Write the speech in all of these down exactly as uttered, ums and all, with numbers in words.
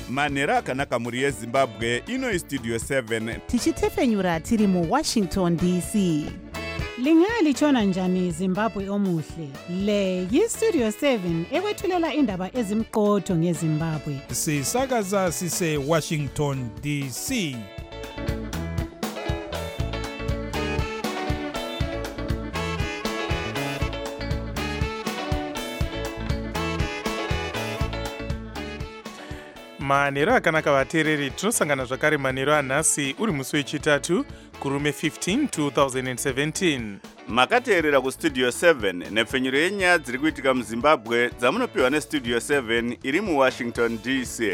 manhero akanaka mhuri yezimbabwe. Ino istudio seven tichitefenyura tiri muwashington D C. Lingalitshona njani Zimbabwe omuhle? Le yistudio seven ekwethulela indaba ezimqotho ngeZimbabwe. Sisakaza sise Washington D C. Manhero akanaka vateereri, tinosangana zvakare manhero anhasi uri musi wechitatu kurume fifteen two thousand seventeen. makateerera kustudio seven nepfenyuro yenyaya dziri kuitika muzimbabwe dzamunopiwa nestudio seven iri muwashington D C.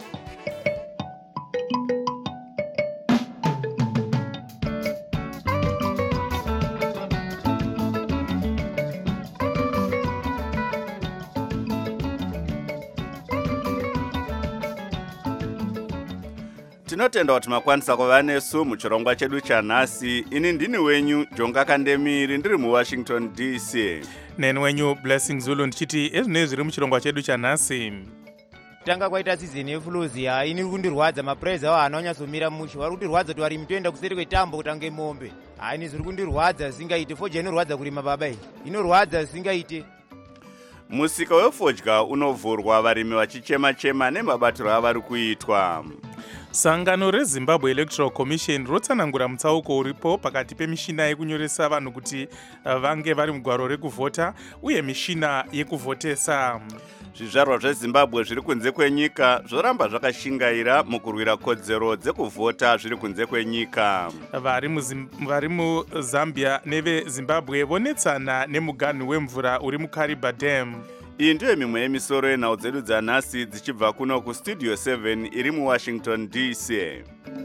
Tinotenda kuti makwanisa kuva nesu muchirongwa chedu chanhasi. Ini ndini wenyu Jonga Kandemiri ndiri muwashington D C. Neni wenyu Blessing Zulu ndichiti ezvinei zviri muchirongwa chedu chanhasi. Tanga kwaita sizini yefuluzi ya ini kundirwadza mapraizi awo anonyatsomira mushe vari kutirwadza kuti vari mutoenda kuseri kwetambo kutange mombe. Haini zviri kundirwadza zvisingaite, foja inorwadza kurima baba iyi inorwadza zvisingaite. Musika wefodya unovhurwa, varimi vachichema-chema nemabatiro avari kuitwa. Sangano reZimbabwe Electoral Commission rotsanangura mutsauko uripo pakati pemishina yekunyoresa vanhu kuti vange vari mugwaro rekuvhota uye mishina yekuvhotesa. Zvizvarwa zveZimbabwe zviri kunze kwenyika zvoramba zvakashingaira mukurwira kodzero dzekuvhota zviri kunze kwenyika. Vari muZambia neveZimbabwe vonetsana nemuganhu wemvura uri muKariba Dam. Iyi ndiyo mimwe yemisoro yenhau dzedu dzanhasi dzichibva kuno kustudio seven iri muwashington D C.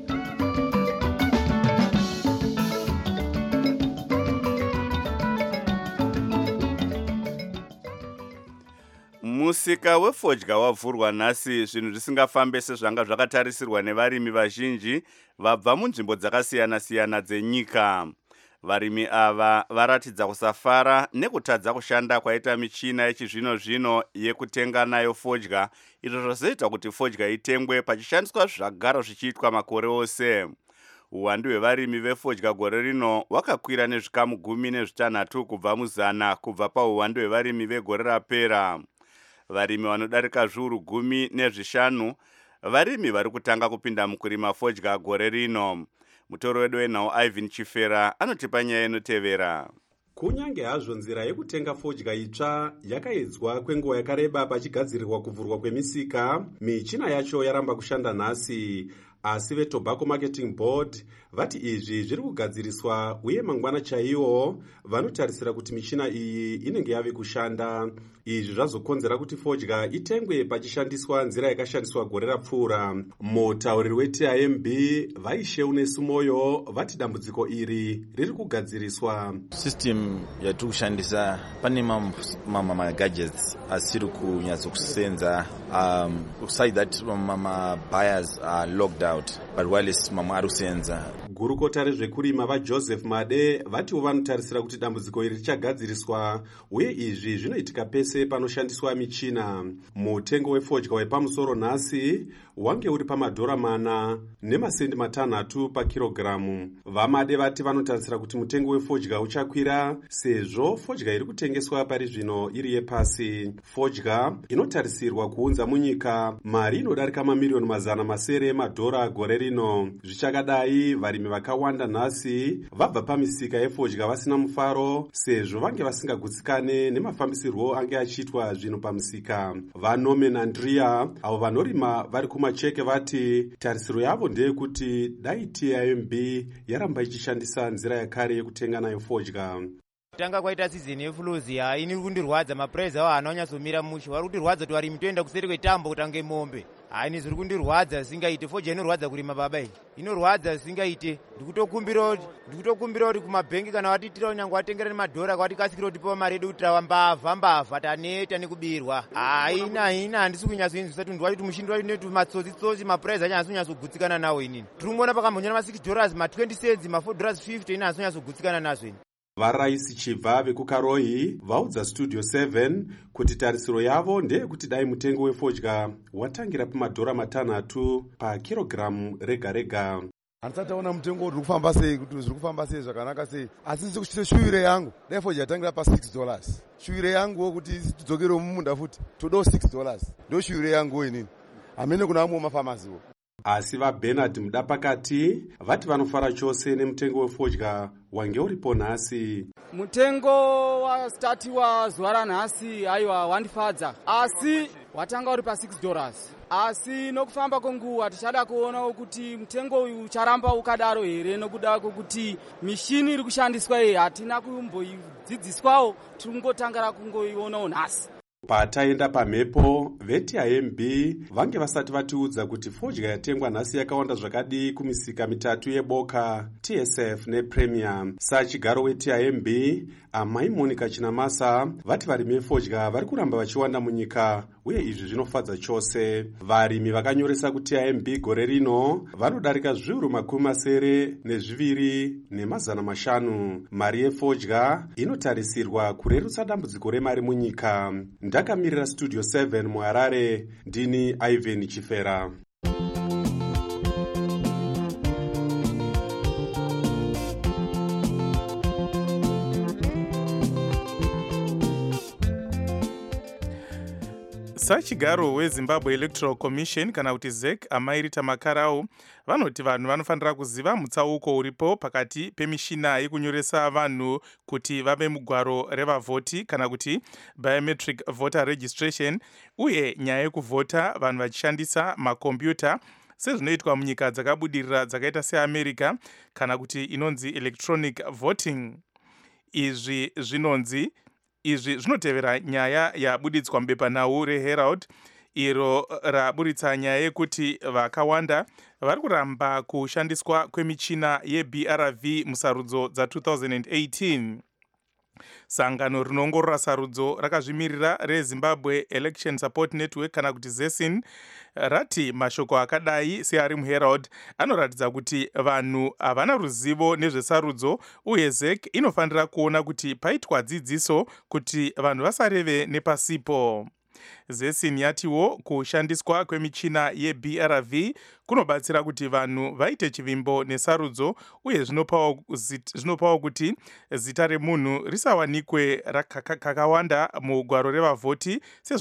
Musika wefodya wavhurwa nhasi, zvinhu zvisingafambe sezvanga zvakatarisirwa nevarimi vazhinji vabva munzvimbo dzakasiyana-siyana dzenyika. Varimi ava varatidza kusafara nekutadza kushanda kwaita michina yechizvino-zvino yekutenga nayo fodya, izvo zvazoita kuti fodya itengwe pachishandiswa zvagara zvichiitwa makore ose. Uwandu hwevarimi vefodya gore rino hwakakwira nezvikamu gumi nezvitanhatu kubva muzana kubva pauwandu hwevarimi vegore rapera. Varimi vanodarika zviuru gumi nezvishanu varimi vari kutanga kupinda mukurima fodya gore rino. Mutoro wedu wenhau Ivan Chifera anotipa nyaya inotevera. Kunyange hazvo nzira yekutenga fodya itsva yakaedzwa kwenguva yakareba pachigadzirirwa kuvhurwa kwemisika, michina yacho yaramba kushanda nhasi. Asi veTobacco Marketing Board vati izvi zviri kugadziriswa uye mangwana chaiwo vanotarisira kuti michina iyi inenge yave kushanda. Izvi zvazokonzera kuti fodya itengwe pachishandiswa nzira yakashandiswa gore rapfuura. Mutauriri weT I M B Vaisheu Sumoyo vati dambudziko iri riri kugadziriswa. System yatiri kushandisa pane mama gadgets asiri kunyatsokusenza, um beside that mama buyers are locked out, but wireless mama ari kusenza. Gurukota rezvekurima vaJoseph Made vatiwo vanotarisira kuti dambudziko iri richagadziriswa uye izvi zvinoitika pese panoshandiswa michina. Mutengo wefodya wepamusoro nhasi wange uri pamadhora mana nemasendi matanhatu pakirogiramu. Vamade vati vanotarisira kuti mutengo wefodya uchakwira sezvo fodya iri kutengeswa pari zvino iri yepasi. Fodya inotarisirwa kuunza munyika mari inodarika mamiliyoni mazana masere emadhora gore rino. Zvichakadai, varimi vakawanda nhasi vabva pamisika yefodya vasina mufaro sezvo vange vasingagutsikane nemafambisirwo ange achiitwa zvinhu pamisika. Vanome Andrea avo vanorima vari kumacheke vati tarisiro yavo ndeyekuti dai T I M B yaramba ichishandisa nzira yakare yekutenga nayo fodya. Tanga kwaita sizini yefuluzi ya ini kundirwadza mapraizi awo anonyatsomira mushe vari kutirwadza kuti vari mutoenda kuseri kwetambo kutange mombe. Haini zviri kundirwadza zvisingaite, foja inorwadza kurima baba iyi inorwadza zvisingaite. Ndikutokumbira ndikutokumbira kuti kumabhengi kana watitira nyangwe watengera nemadhora kwatikasira kutipa mari yedu kuti mbavha mbavha taneta nekubirwa. Haina haina handisi kunyatsoinzwisa tundu wati mushindi wati netu matsotsi tsotsi mapraizi acho asonyatsogudzikana nawo inini. Tiri kuona pakambonyana ma six dollars ma twenty cents ma four dollars fifty ina asonyatsogudzikana nazvo ini. Varaisi Chibva vekukarohi vaudza Studio seven kuti tarisiro yavo ndeyekuti dai mutengo wefodya watangira pamadhora matanhatu pakirogiramu rega rega. Handisati taona mutengo uri kufamba sei, kuti zviri kufamba sei zvakanaka sei, asi ndiri kuchita shuwire yangu dai fodya yatangira pa six dollars. Shuwire yangu kuti tidzokere mumunda futi todawo six dollars. Ndo shuwire yangu inini. Hamene kuna amwe mafamasiwo. Asi vaBernard Mudapakati vati vanofara chose nemutengo wefodya wange uripo nhasi. Mutengo wastatiwa zuva ranhasi aiwa wandifadza, asi watanga uri pa six dollars. Asi nokufamba kwenguva tichada kuonawo kuti mutengo uyu ucharamba ukadaro here, nokuda kwokuti mishini iri kushandiswa iyi hatina kumboidzidziswawo, tiri kungotangara kungoionawo nhasi. Pataenda pamhepo veti I M B vange vasati vatiudza kuti fodya yatengwa nhasi yakawanda zvakadi kumisika mitatu yeboka, T S F nePremier. Sachigaro weT I M B Amai Monica Chinamasa vati varimi vefodya vari kuramba vachiwanda munyika, uye izvi zvinofadza chose. Varimi vakanyoresa kuti I M B gore rino vanodarika zviuru makumi masere nezviviri nemazana mashanu. Mari yefodya inotarisirwa kurerutsa dambudziko remari munyika. Ndakamirira Studio seven muHarare, ndini Ivan Chifera. Sachigaro weZimbabwe Electoral Commission kana kuti Z E C Amairita Makarau vanoti vanhu vanofanira kuziva mutsauko uripo pakati pemishina yekunyoresa vanhu kuti vave mugwaro revavhoti kana kuti biometric voter registration, uye nyaya yekuvhota vanhu vachishandisa makombiyuta sezvinoitwa munyika dzakabudirira dzakaita seAmerica kana kuti inonzi electronic voting. Izvi zvinonzi Izvi zvinotevera nyaya yabuditswa mubepanhau reHerald iro raburitsa nyaya yekuti vakawanda vari kuramba kushandiswa kwemichina yeB R V musarudzo dza two thousand eighteen. Sangano rinoongorora sarudzo rakazvimirira reZimbabwe Election Support Network kana kuti ZESIN rati mashoko akadai seari muHerald anoratidza kuti vanhu havana ruzivo nezvesarudzo, uye Z E C inofanira kuona kuti paitwa dzidziso kuti vanhu vasareve nepasipo. ZESIN yatiwo kushandiswa kwemichina yeB R V kunobatsira kuti vanhu vaite chivimbo nesarudzo, uye zvinopawo kuti zita remunhu risawanikwe kakawanda mugwaro revavhoti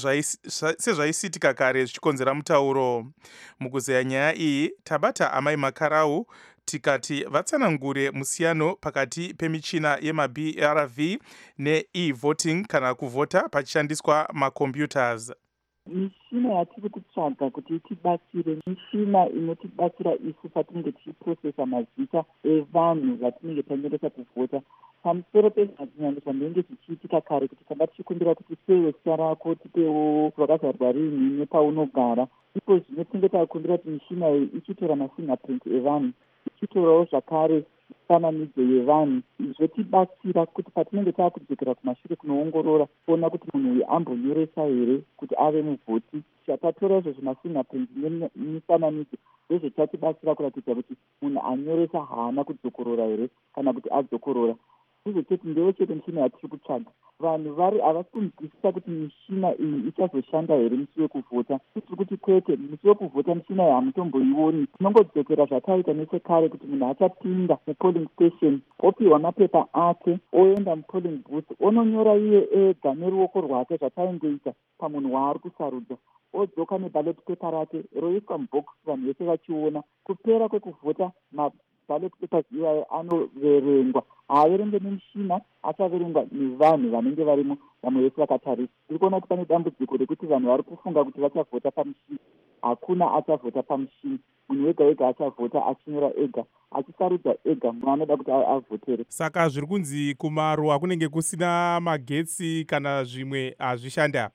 sezvaisitika kare zvichikonzera mutauro. Mukuzeya nyaya iyi tabata Amai Makarau tikati vatsanangure musiyano pakati pemichina yemaB R V ne-e-voting kana kuvhota pachishandiswa macomputers. Mishina yatiri kutsvaga kuti itibatsire mishina inotibatsira isu patinenge tichiprocesa mazita evanhu vatinenge tanyoresa kuvhota. Pamusoro pezvinhu zvinenge zvichiitika kare kuti tanga tichikumbira kuti tipewo zita rako, tipewo wakazvarwa rini nepaunogara. Ipo zvino tinenge takumbira kuti mishina iyi ichitora mafingerprint evanhu, ichitorawo zvakare mifananidzo yevanhu. Zvotibatsira kuti patinenge taakudzokera kumashure kunoongorora kuona kuti munhu uyu ambonyoresa here kuti ave muvhoti, chatatora izvo zvimafingerprint nemifananidzo ndozvichatibetsera kuratidza kuti munhu anyoresa haana kudzokorora here kana kuti adzokorora. Izvo chete ndewo chete mishina yatiri kutsvaga. Vanhu vari havasi kunzwisisa kuti mishina iyi ichazoshanda here musi wekuvhota. Tiri kuti kwete, musi wekuvhota mishina iyi hamutomboioni. Tinongodzokera zvataita nesekare kuti munhu achapinda mupolling station, opiwa mapepa ake, oenda mupolling booth, ononyora iye ega neruoko rwake zvataingoita pamunhu waari kusarudza, odzoka neballot paper rake roiswa mubhokisi vanhu vese vachiona. Kupera kwekuvhota maballot papers iwayo anoverengwa, haaverengwe nemishina, achaverengwa nevanhu vanenge varimo, vamwe vese vakatarisa. Tiri kuona kuti pane dambudziko rekuti vanhu vari kufunga kuti vachavhota pamushini. Hakuna achavhota pamushini. Munhu wega wega achavhota achinyora ega, achisarudza ega munhu anoda kuti avhotere. Saka zviri kunzi kumaruwa kunenge kusina magetsi kana zvimwe hazvishanda.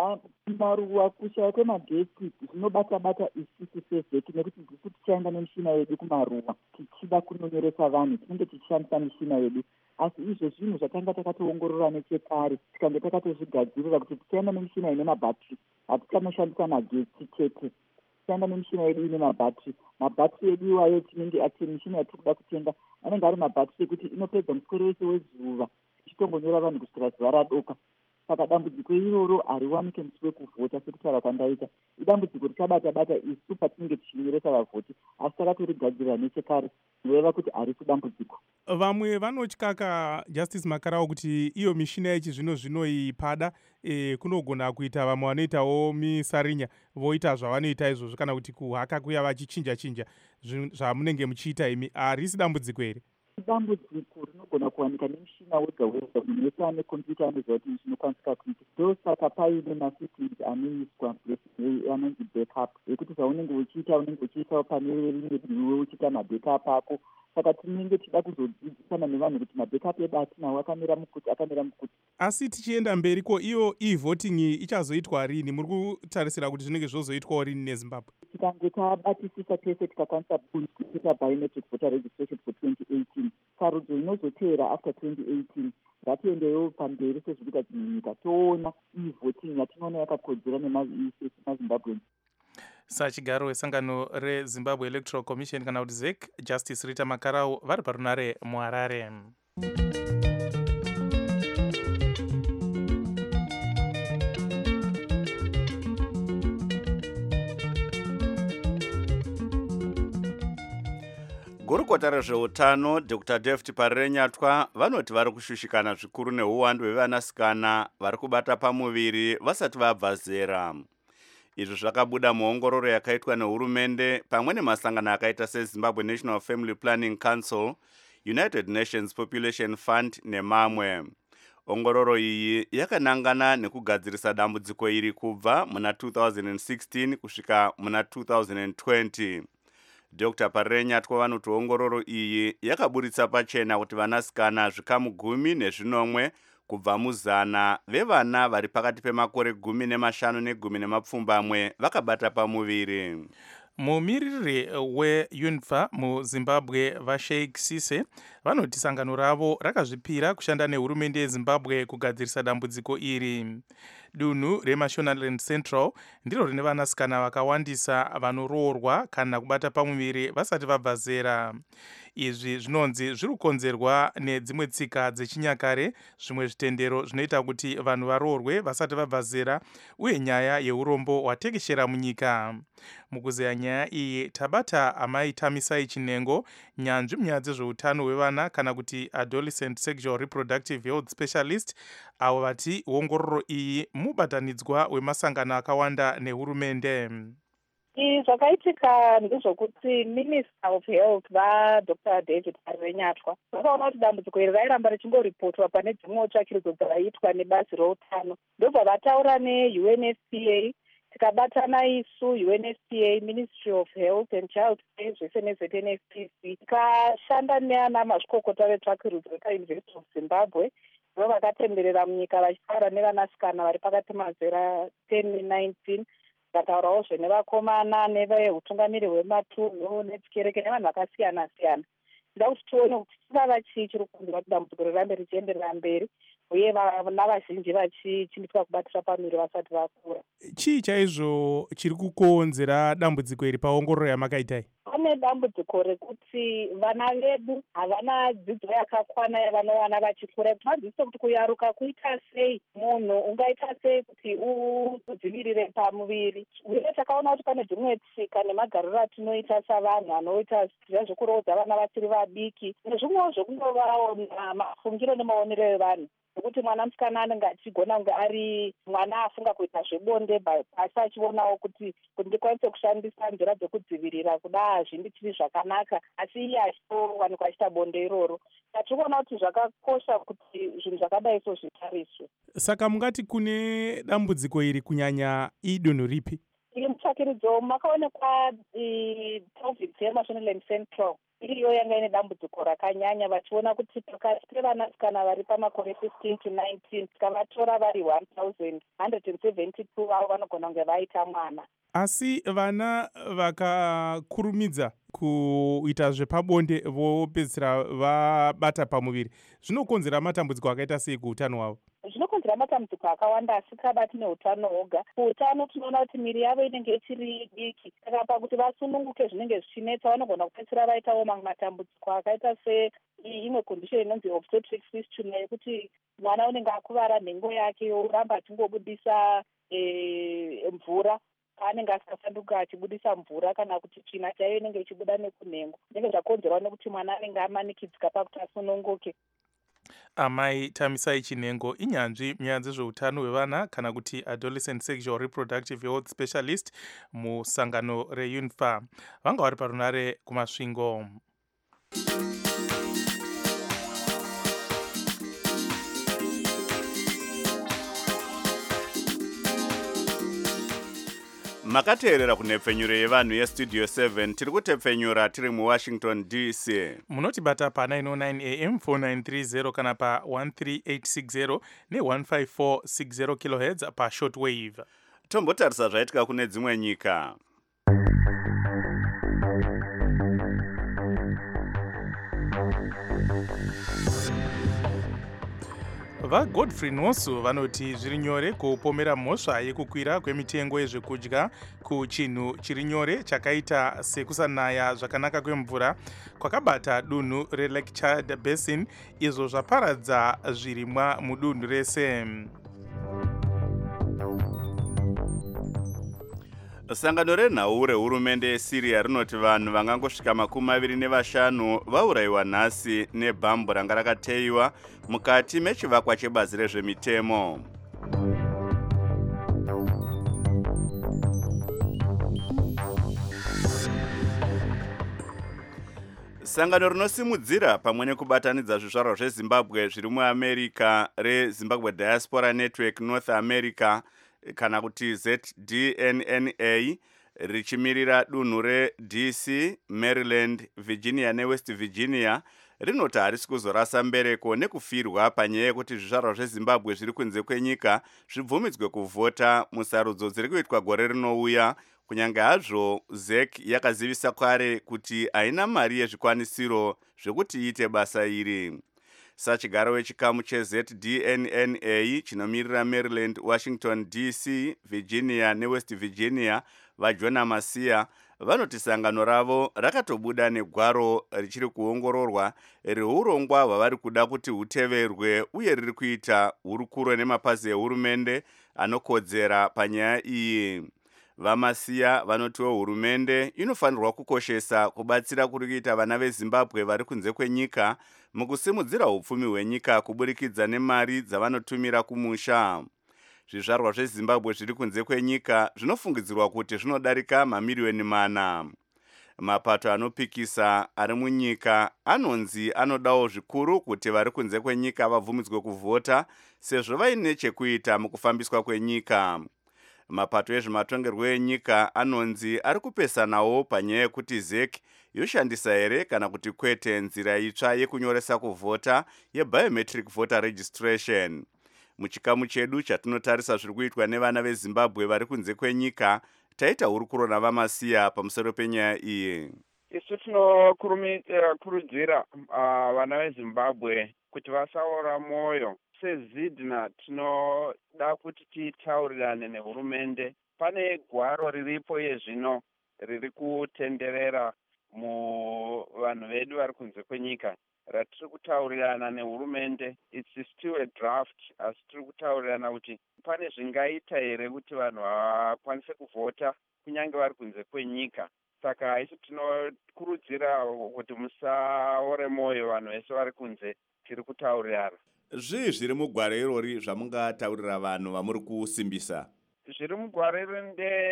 Maruwa kushaya kwemagetsi zvinobata-bata isusu sezeki, nekuti ndisu tichaenda nemishina yedu kumaruwa tichida kunonyoresa vanhu, tinenge tichishandisa mishina yedu. Asi izvo zvinhu zvatanga takatoongorora nechekare, tikange takatozvigadzirira kuti tichaenda nemishina ine mabhatiri, hatichanoshandisa magetsi chete, tichaenda nemishina yedu ine mabhatiri. Mabhatiri edu iwayo tinenge ati mishina yatiri kuda kutenga anenge ari mabhatiri ekuti inopedza muswero wese wezuva ichitongonyora vanhu kusvika zuva radoka. Saka dambudziko iroro hariwanike musi wekuvhota sekutaura kwandaita. Idambudziko richabata-bata isu patinenge tichinyoresa vavhoti, asi takatorigadzirira nechekare zvinoreva kuti harisi dambudziko. Vamwe vanotyaka Justice Makarau kuti iyo mishina yechizvino zvino iyi pada e, kunogona kuita vamwe vanoitawo misarinya voita zvavanoita izvozvo kana kuti kuhaka kuya vachichinja chinja zvamunenge muchiita imi. Harisi dambudziko here? Dambudziko rinogona kuwanika nemushina wega wega. Munhu wese ane kompyuta anoziva kuti zvinokwanisika kuita. Ndosaka paine masystems anoiswa anonzi backup ekuti zvaunenge uchiita unenge uchiitawo pane rimwe riwe uchiita mabackup ako. Saka tinenge tichida kuzodzidzisana nevanhu kuti mabackup edu atinawo akamira mukuti akamira mukuti. Asi tichienda mberi ko iyo e-voting ichazoitwa rini? Muri kutarisira kuti zvinenge zvozoitwawo rini neZimbabwe? Tikange tabatisisa tese tikakwanisa kuita biometric voter registration for twenty eighteen, sarudzo inozotevera after twenty eighteen ngatiendeyo pamberi sezviri kuita nyika toona e-voting yatinoona yakakodzera nemaZimbabweans. Sachigaro wesangano reZimbabwe Electoral Commission kana kuti Z E C, Justice Rita Makarau vari parunare muHarare. Gurukota rezveutano Doctor David Parirenyatwa vanoti vari kushushikana zvikuru neuwandu hwevanasikana vari kubata pamuviri vasati vabva zera. Izvi zvakabuda muongororo yakaitwa nehurumende pamwe nemasangano akaita seZimbabwe National Family Planning Council, United Nations Population Fund nemamwe. Ongororo iyi yakanangana nekugadzirisa dambudziko iri kubva muna two thousand sixteen kusvika muna two thousand twenty. Doctor Parirenyatwa vanoti ongororo iyi yakaburitsa pachena kuti vanasikana zvikamu gumi nezvinomwe kubva muzana vevana vari pakati pemakore gumi nemashanu negumi nemapfumbamwe vakabata pamuviri. Mumiriri weUNFA muZimbabwe vaSheikh Sise vanoti sangano ravo rakazvipira kushanda nehurumende yeZimbabwe kugadzirisa dambudziko iri. Dunhu reMashonaland Central ndiro rine vanasikana vakawandisa vanoroorwa kana kubata pamuviri vasati vabva zera. Izvi zvinonzi zviri kukonzerwa nedzimwe tsika dzechinyakare, zvimwe zvitendero zvinoita kuti vanhu varoorwe vasati vabva zera uye nyaya yeurombo hwatekeshera munyika. Mukuzeya nyaya iyi tabata amai Tamisai Chinengo, nyanzvi munyaya dzezveutano hwevana kana kuti adolescent sexual reproductive health specialist, avo vati ongororo iyi mubatanidzwa wemasangano akawanda nehurumende. Zvakaitika ndezvokuti Minister of Health vaDr David Parirenyatwa vakaona kuti dambudziko iri rairamba richingoripotwa pane dzimwe tsvakirudzo dzaiitwa nebazi routano. Ndobva vataura neU N F P A, tikabatana isu U N F P A, Ministry of Health and Child Care zvese neZ N F T C, tikashanda neana mazvikokota vetsvakirudzo vekaUniversity of Zimbabwe vo vakatenderera munyika vachitaura nevanasikana vari pakati mazera ten nenineteen, vataurawo zvenevakomana neveutungamiri hwematunhu netsikereke nevanhu vakasiyana siyana. Ndida kuti tione kuti chingava chii chiri kukonzera kuti dambudziko rirambe richienderera mberi uye vana vazhinji vachichimbitswa kubatira pamuviri vasati vakura. Chii chaizvo chiri kukonzera dambudziko iri paongororo yamakaitai? Pane dambudziko rekuti vana vedu havana dzidzo yakakwana yavanowana vachikura. Tinodzidzisa kuti kuyaruka kuita sei, munhu ungaita sei kuti udzivirire pamuviri. Uye takaona kuti pane dzimwe tsika nemagariro atinoita savanhu anoita zvekuroodza vana vachiri vadiki nezvimwewo zvekungovawo mafungiro nemaonero evanhu, nokuti mwana musikana anenge achigona kunge ari mwana afunga kuita zvebonde asi achionawo kuti kuti ndikwanise kushandisa nzira dzekudzivirira kuda hazvindi chiri zvakanaka, asi iye achitowanikwa achiita bonde iroro. Tiri kuona kuti zvakakosha kuti zvinhu zvakadai so zvitariswe. Saka mungati kune dambudziko iri kunyanya idunhu ripi? Iri mutsvakirudzo makaonekwa province yeMashonaland Central iriyo yanga ine dambudziko rakanyanya, vachiona kuti pakati pevanasikana vari pamakore fifteen to nineteen tikavatora vari one thousand one hundred seventy-two avo vanogona kunge vaita mwana. Asi vana vakakurumidza kuita zvepabonde vopedzisira vabata pamuviri, zvinokonzera matambudziko akaita sei kuutano hwavo? Zvinokonzera matambudziko akawanda, asi kabati neutano hwoga. Kuutano tinoona kuti miri yavo inenge ichiri diki, saka pakuti vasununguke zvinenge zvichinetsa vanogona kupedzisira vaitawo mamwe matambudziko akaita seimwe condition inonzi obstetric fistula, yekuti mwana unenge akuvara nhengo yake oramba achingobudisa mvura paanenge asikasanduka achibudisa mvura kana kuti tsvina chaiyo inenge ichibuda nekunhengo inenge zvakonzerwa nekuti mwana anenge amanikidzika pakuti asununguke. Amai Tamisai Chinengo inyanzvi munyaya dzezveutano hwevana kana kuti adolescent sexual reproductive health specialist musangano reUNFA. Vanga vari parunare kumasvingo. makateerera kunhepfenyuro yevanhu yestudio seven tiri kutepfenyura tiri muwashington D C. Munotibata pa nine oh nine A M four nine three zero kana pa one three eight six zero ne one five four six zero kilohertz pa shortwave. Tombotarisa zvaitika kune dzimwe nyika. VaGodfrey Nwosu vanoti zviri nyore kupomera mhosva yekukwira kwemitengo yezvekudya kuchinhu chiri nyore chakaita sekusanaya zvakanaka kwemvura kwakabata dunhu reLake Chad Basin izvo zvaparadza zvirimwa mudunhu rese. Sangano renhau rehurumende yeSyria rinoti vanhu vangangosvika makumi maviri nevashanu vaurayiwa nhasi nebhambu ranga rakateyiwa mukati mechivakwa chebazi rezvemitemo. Sangano rinosimudzira pamwe nekubatanidza zvizvarwa zveZimbabwe zviri muAmerica reZimbabwe Diaspora Network North America kana kuti Z D N N A richimirira dunhu reD C, Maryland, Virginia neWest Virginia rinoti harisi kuzorasa mbereko nekufirwa panyaya yekuti zvizvarwa zveZimbabwe zviri kunze kwenyika zvibvumidzwe kuvhota musarudzo dziri kuitwa gore rinouya, kunyange hazvo Z E C yakazivisa kare kuti haina mari yezvikwanisiro zvekuti iite basa iri. Sachigaro wechikamu cheZ D N N A chinomirira Maryland, Washington D C, Virginia neWest Virginia vaJona Masia vanoti sangano ravo rakatobuda negwaro richiri kuongororwa reurongwa hwavari kuda kuti huteverwe uye riri kuita hurukuro nemapazi ehurumende anokodzera panyaya iyi. Vamasiya vanotiwo hurumende inofanirwa kukoshesa kubatsira kuri kuita vana veZimbabwe vari kunze kwenyika mukusimudzira upfumi hwenyika kuburikidza nemari dzavanotumira kumusha. Zvizvarwa zveZimbabwe zviri kunze kwenyika zvinofungidzirwa kuti zvinodarika mamiriyoni mana. Mapato anopikisa ari munyika anonzi anodawo zvikuru kuti vari kunze kwenyika vabvumidzwe kuvhota sezvo vaine chekuita mukufambiswa kwenyika. Mapato ezvematongerwo enyika anonzi ari kupesanawo panyaya yekuti Z E C yoshandisa here kana kuti kwete nzira itsva yekunyoresa kuvhota yebiometric voter registration. Muchikamu chedu chatinotarisa zviri kuitwa nevana veZimbabwe vari kunze kwenyika, taita hurukuro navamasiya pamusoro penyaya iyi. Isu tinokurudzira vana veZimbabwe kuti vasaora mwoyo. SeZidna tinoda kuti titaurirane nehurumende. Pane gwaro riripo yezvino riri kutenderera muvanhu vedu vari kunze kwenyika ratiri kutaurirana nehurumende. It's still a draft, asi tiri kutaurirana kuti pane zvingaita here kuti vanhu vakwanise kuvhota kunyange vari kunze kwenyika. Saka isu tinokurudzira kuti musaore mwoyo vanhu vese vari kunze, tiri kutaurirana. Zvii zviri mugwaro irori zvamungataurira vanhu vamuri kusimbisa? Zviri mugwaro irori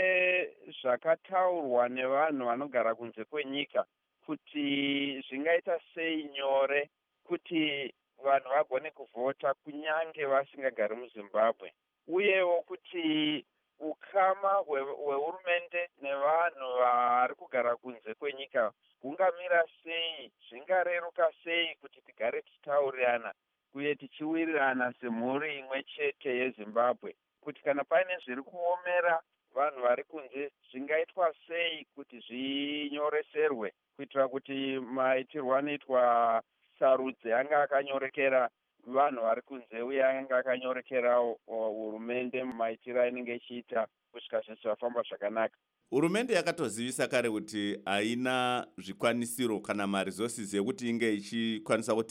ndezvakataurwa nevanhu vanogara kunze kwenyika kuti zvingaita sei nyore kuti vanhu vagone kuvhota kunyange vasingagari muZimbabwe, uyewo kuti ukama hwehurumende nevanhu vari kugara kunze kwenyika hungamira sei, zvingareruka sei kuti tigare tichitaurirana uye tichiwirirana semhuri imwe chete yeZimbabwe, kuti kana paine zviri kuomera vanhu vari kunze zvingaitwa sei kuti zvinyoreserwe kuitira kuti maitirwo anoitwa sarudzi anga akanyorekera vanhu vari kunze uye anga akanyorekera hurumende maitiro ainenge ichiita kusvika zvese zvafamba zvakanaka. Hurumende yakatozivisa kare kuti haina zvikwanisiro kana maresources yekuti inge ichikwanisa kuti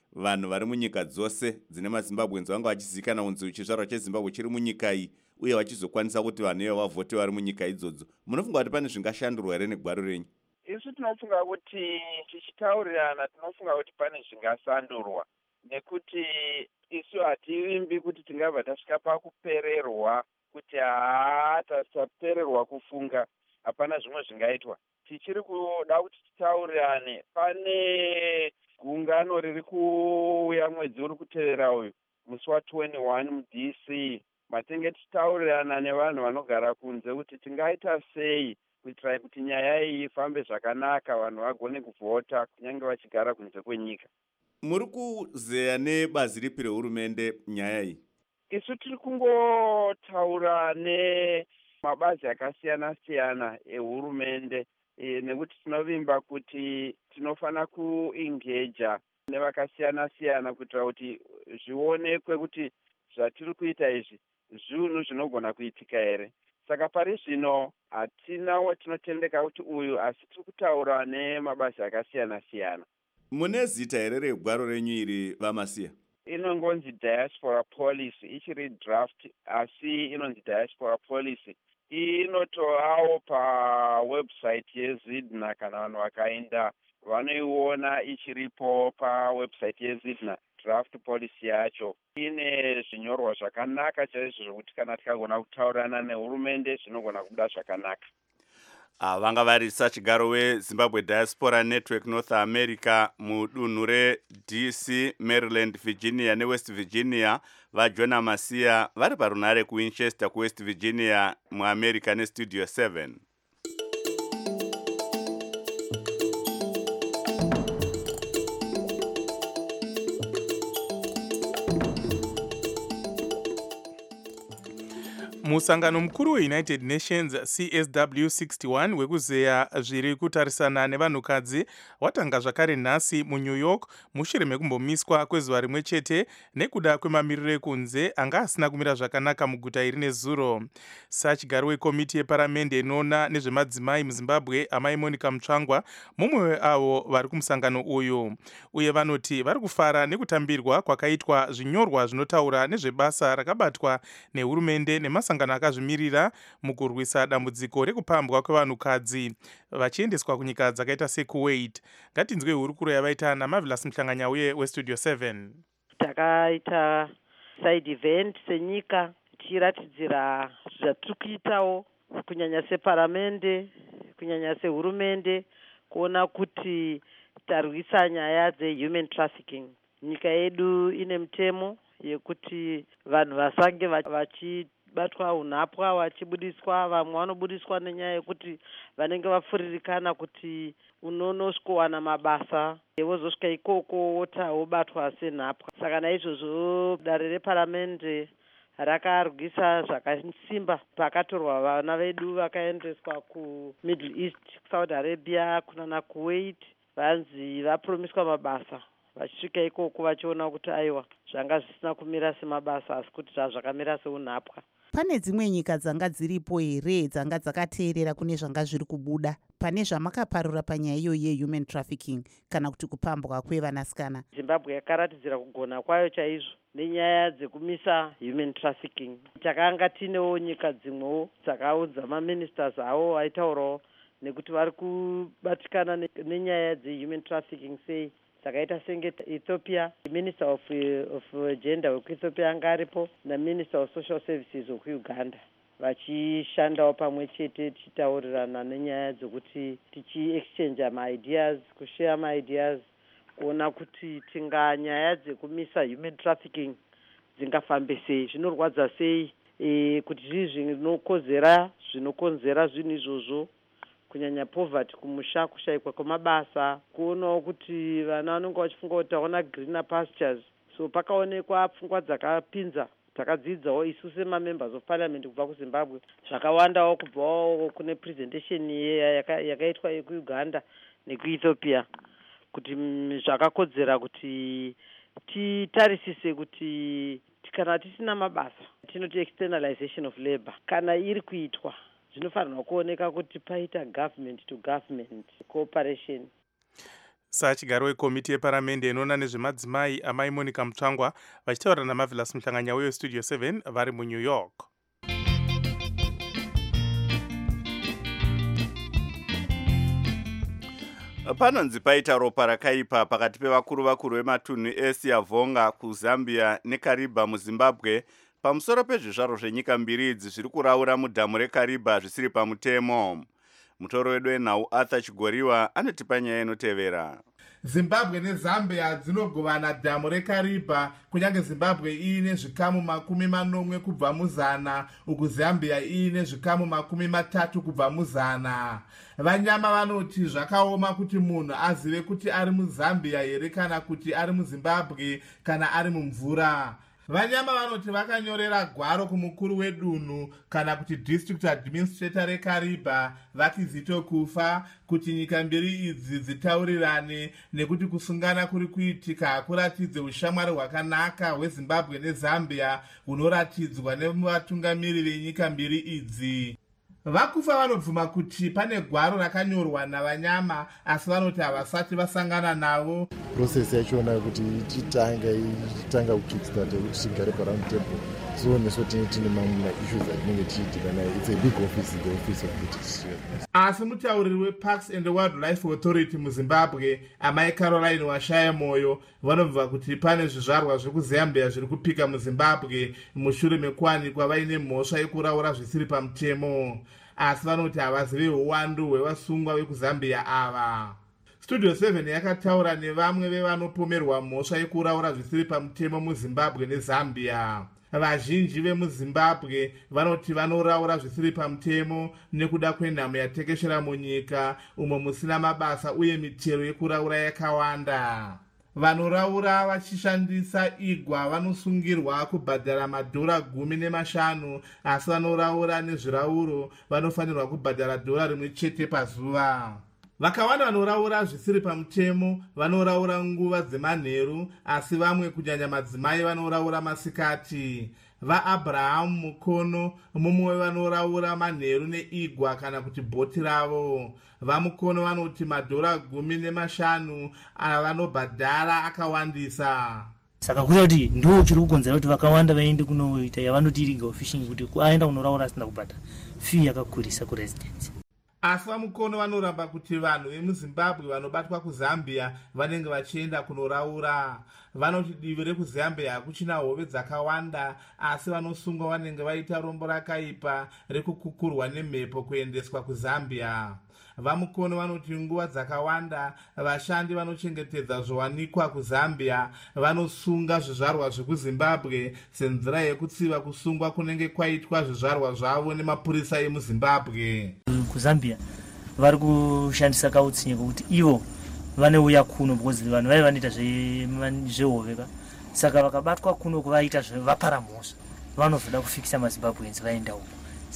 vanhu vari munyika dzose dzine mazimbabweans vanga vachizivikanwa kunzi chizvarwa chezimbabwe chiri munyika iyi uye vachizokwanisa kuti vanhu ivo vavhote vari munyika idzodzo. Munofunga kuti pane zvingashandurwa here negwaro renyu? Isu tinofunga kuti tichitaurirana tinofunga kuti pane zvingasandurwa nekuti isu hativimbi kuti tingabva tasvika pakupererwa kuti haa tasapererwa kufunga. Hapana zvimwe zvingaitwa. Tichiri kuda kuti titaurirane. Pane gungano riri kuuya mwedzi uri kutevera uyu musi wa twenty-one mu-D C matenge tichitaurirana nevanhu vanogara kunze kuti tingaita sei kuitira kuti nyaya iyi ifambe zvakanaka, vanhu vagone kuvhota kunyange vachigara kunze kwenyika. Muri kuzeya nebazi ripi rehurumende nyaya iyi? Isu tiri kungotaura nemabazi akasiyana siyana ehurumende e, nekuti tinovimba kuti tinofana kuengeja nevakasiyana siyana kuitira kuti zvionekwe kuti zvatiri kuita izvi zvinhu zvinogona kuitika here. Saka pari zvino hatina watinotendeka kuti uyu, asi tiri kutaura nemabazi akasiyana siyana. Mune zita here regwaro renyu iri vamasiya? Inongonzi diaspora policy, ichiri draft asi inonzi diaspora policy. Inotovawo pawebsite yeZidna, kana vanhu vakaenda vanoiona ichiripo pawebsite yeZidna draft policy yacho. Ine zvinyorwa zvakanaka chaizvo zvokuti kana tikagona kutaurana nehurumende zvinogona kubuda zvakanaka. Ah, vanga vari sachigaro weZimbabwe Diaspora Network North America mudunhu reD C, Maryland, Virginia neWest Virginia, vaJona Masiya vari parunhare kuWinchester kuWest Virginia muAmerica neStudio seven. Musangano mukuru weUnited Nations C S W sixty-one wekuzeya zviri kutarisana nevanhukadzi watanga zvakare nhasi muNew York mushure mekumbomiswa kwezuva rimwe chete nekuda kwemamiriro ekunze anga asina kumira zvakanaka muguta iri nezuro. Sachigaro wekomiti yeparamende inoona nezvemadzimai muZimbabwe amai Monica Mutsvangwa mumwe weavo vari kumusangano uyu, uye vanoti vari kufara nekutambirwa kwakaitwa zvinyorwa zvinotaura nezvebasa rakabatwa nehurumende nemasangano akazvimirira mukurwisa dambudziko rekupambwa kwevanhukadzi vachiendeswa kunyika dzakaita seKuwait. Ngatinzwe hurukuro yavaita naMarvelous Mhlanganyauye weStudio seven. Takaita side event senyika tichiratidzira zvatiri kuitawo kunyanya separamende, kunyanya sehurumende, kuona kuti tarwisa nyaya dzehuman trafficking. Nyika yedu ine mutemo yekuti vanhu vasange vachi batwa unhapwa vachibudiswa, vamwe vanobudiswa nenyaya yekuti vanenge vafuririkana kuti unonosvikowana mabasa wozosvika ikoko wota wobatwa senhapwa. Saka naizvozvo dare reparamende rakarwisa zvakasimba pakatorwa vana vedu vakaendeswa kuMiddle East, kuSaudi Arabia, kunana Kuwait, vanzi vapromiswa mabasa. Vachisvika ikoko vachiona kuti aiwa zvanga zvisina kumira semabasa asi kuti zvakamira seunhapwa. Pane dzimwe nyika dzanga dziripo here dzanga dzakateerera kune zvanga zviri kubuda pane zvamakaparura panyaya iyo yehuman trafficking kana kuti kupambwa kwevanasikana? Zimbabwe yakaratidzira kugona kwayo chaizvo nenyaya dzekumisa human trafficking. Takanga tinewo nyika dzimwewo dzakaudza maministers avo aitaurawo nekuti vari kubatikana nenyaya dzehuman trafficking sei. Dzakaita senge Ethiopia, Minister of, uh, of Gender wekuEthiopia anga aripo naMinister of Social Services wekuUganda vachishandawo pamwe chete tichitaurirana nenyaya dzokuti tichiexchange maideas, kushare maideas, kuona kuti tinga nyaya dzekumisa human trafficking dzingafambe sei, zvinorwadza sei, e, kuti zvii zvinokozera zvinokonzera zvinhu izvozvo, kunyanya poverty kumusha, kushayikwa kwemabasa, kuonawo kuti vana vanonga vachifunga kuti taona greener pastures. So pakaonekwa pfungwa dzakapinza takadzidzawo isu semamembers of parliament kubva kuZimbabwe, zvakawandawo kubvawo kune presentation yakaitwa yekuUganda nekuEthiopia, kuti zvakakodzera kuti titarisise kuti kana tisina mabasa, tinoti externalization of labor, kana iri kuitwa zvinofanirwa kuoneka kuti paita government to government cooperation. sachigaro wekomiti yeparamende inoona nezvemadzimai amai Monica Mutsvangwa vachitaura naMarvelous Muhlanganyauyo westudio seven vari muNew York. Panonzi paita ropa rakaipa pakati pevakuru vakuru vematunhu eSiavonga kuZambia neKariba muZimbabwe pamusoro pezvizvaro zvenyika mbiri idzi zviri kuraura mudhamu reKariba zvisiri pamutemo. Mutoro wedu wenhau Arthur Chigoriwa anotipa nyaya inotevera. Zimbabwe neZambia dzinogovana dhamu reKariba, kunyange Zimbabwe iine zvikamu makumi manomwe kubva muzana, uku Zambia iine zvikamu makumi matatu kubva muzana. Vanyama vanoti zvakaoma kuti munhu azive kuti ari muZambia here kana kuti ari muZimbabwe kana ari mumvura. Vanyama vanoti vakanyorera gwaro kumukuru wedunhu kana kuti district administrator reKariba vakizito kufa kuti nyika mbiri idzi dzitaurirane nekuti kusungana kuri kuitika hakuratidze ushamwari hwakanaka hweZimbabwe neZambia hunoratidzwa nevatungamiri venyika mbiri idzi. Vakufa vanobvuma kuti pane gwaro rakanyorwa navanyama asi vanoti havasati vasangana navo. Process yachona kuti ichitanga ichitanga kukickstart kuti tigare paround table. So neso tine mamwe issues atinenge tichidikanai. It's a big office, the office of British. Asi mutauriri weParks and Wildlife Authority muZimbabwe amai Caroline Washaya Moyo vanobva kuti pane zvizvarwa zvekuzambia zviri kupika muZimbabwe mushure mekuwanikwa vaine mhosva yekuraura zvisiri pamutemo. Asi vanoti havazivi uwandu hwevasungwa vekuzambia ava. Studio seven yakataura nevamwe vevanopomerwa mhosva yekuraura zvisiri pamutemo muZimbabwe neZambia. Vazhinji vemuZimbabwe vanoti vanoraura zvisiri pamutemo nekuda kwenhamo yatekeshera munyika umo musina mabasa uye mitero yekuraura yakawanda. Vanoraura vachishandisa igwa vanosungirwa kubhadhara madhora gumi nemashanu, asi vanoraura nezvirauro vanofanirwa kubhadhara dhora rimwe chete pazuva. Vakawanda vanoraura zvisiri pamutemo vanoraura nguva dzemanheru, asi vamwe kunyanya madzimai vanoraura masikati. VaAbraham Mukono mumwe vanoraura manheru neigwa kana kuti bhoti ravo. VaMukono vanoti madhora gumi nemashanu avanobhadhara akawandisa. Saka kuita kuti ndo chiri kukonzera kuti vakawanda vaende kunoita yavanoti illegal fishing kuti aenda kunoraura asina kubhadhara fee yakakurisa kuresidents. Asi VaMukono vanoramba kuti vanhu vemuZimbabwe vanobatwa kuZambia vanenge vachienda kunoraura. Vanoti divi rekuZambia hakuchina hove dzakawanda, asi vanosungwa vanenge vaita rombo rakaipa rekukukurwa nemhepo kuendeswa kuZambia. VaMukono vanoti nguva dzakawanda vashandi vanochengetedza zvowanikwa kuZambia vanosunga zvizvarwa zvekuZimbabwe senzira yekutsiva kusungwa kunenge kwaitwa zvizvarwa zvavo nemapurisa emuZimbabwe. KuZambia vari kushandisa kautsinye kuti ivo vaneuya kuno because vanhu vai vanoita zvehove ka saka vakabatwa kuno kuvaita zvevapara mhosva vanovhida kufikisa maZimbabweans vaenda uko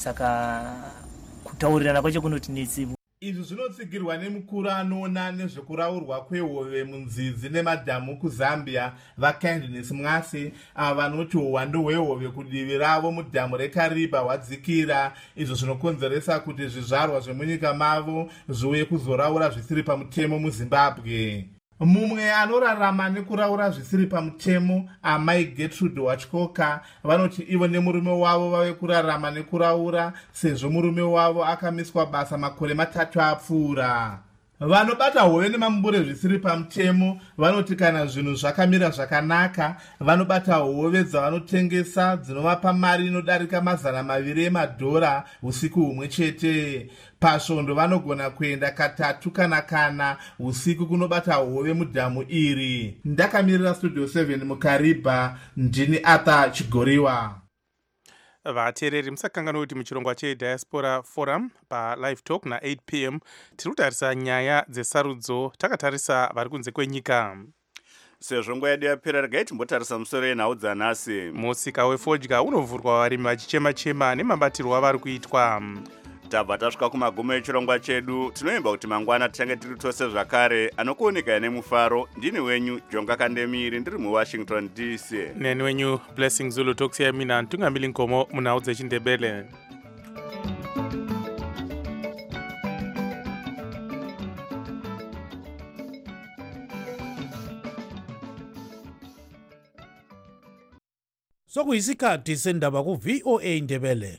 saka kutaurirana kwacho kunoti netsivo. Izvi zvinotsigirwa nemukuru anoona nezvekuraurwa kwehove munzizi nemadhamu kuZambia vaKindness Mwasi ava vanoti uwandu hwehove kudivi ravo mudhamu reKariba hwadzikira, izvo zvinokonzeresa kuti zvizvarwa zvemunyika mavo zviuye kuzoraura zvisiri pamutemo muZimbabwe. Mumwe anorarama nekuraura zvisiri pamutemo amai Gertrude Wachikoka vanoti ivo nemurume wavo vave kurarama nekuraura sezvo murume wavo akamiswa basa makore matatu apfuura. Vanobata hove nemambure zvisiri pamutemo vanoti kana zvinhu zvakamira zvakanaka vanobata hove dzavanotengesa dzinovapa mari inodarika mazana maviri emadhora usiku humwe chete. Pasvondo vanogona kuenda katatu kana kana usiku kunobata hove mudhamu iri. Ndakamirira Studio seven muKariba, ndini Arthur Chigoriwa. Vateereri musakanganwa kuti muchirongwa cheDiaspora Forum paLive Talk na eight p m tiri kutarisa nyaya dzesarudzo takatarisa vari kunze kwenyika. Sezvo nguva yedu yapera regai timbotarisa musoro yenhau dzanhasi. Musika wefodya unovhurwa varimi vachichema-chema nemabatirwo avari kuitwa. Tabva tasvika kumagumo echirongwa chedu. Tinoimba kuti mangwana tichange tiri tose zvakare. Anokuoneka nemufaro ndini wenyu Jonga Kandemiri ndiri muWashington D C. Neni wenyu Blessing Zulu tokusiya mina ntungamili nkomo munhau dzechiNdebele. sokuyisikhathi sendaba ku-V O A Ndebele.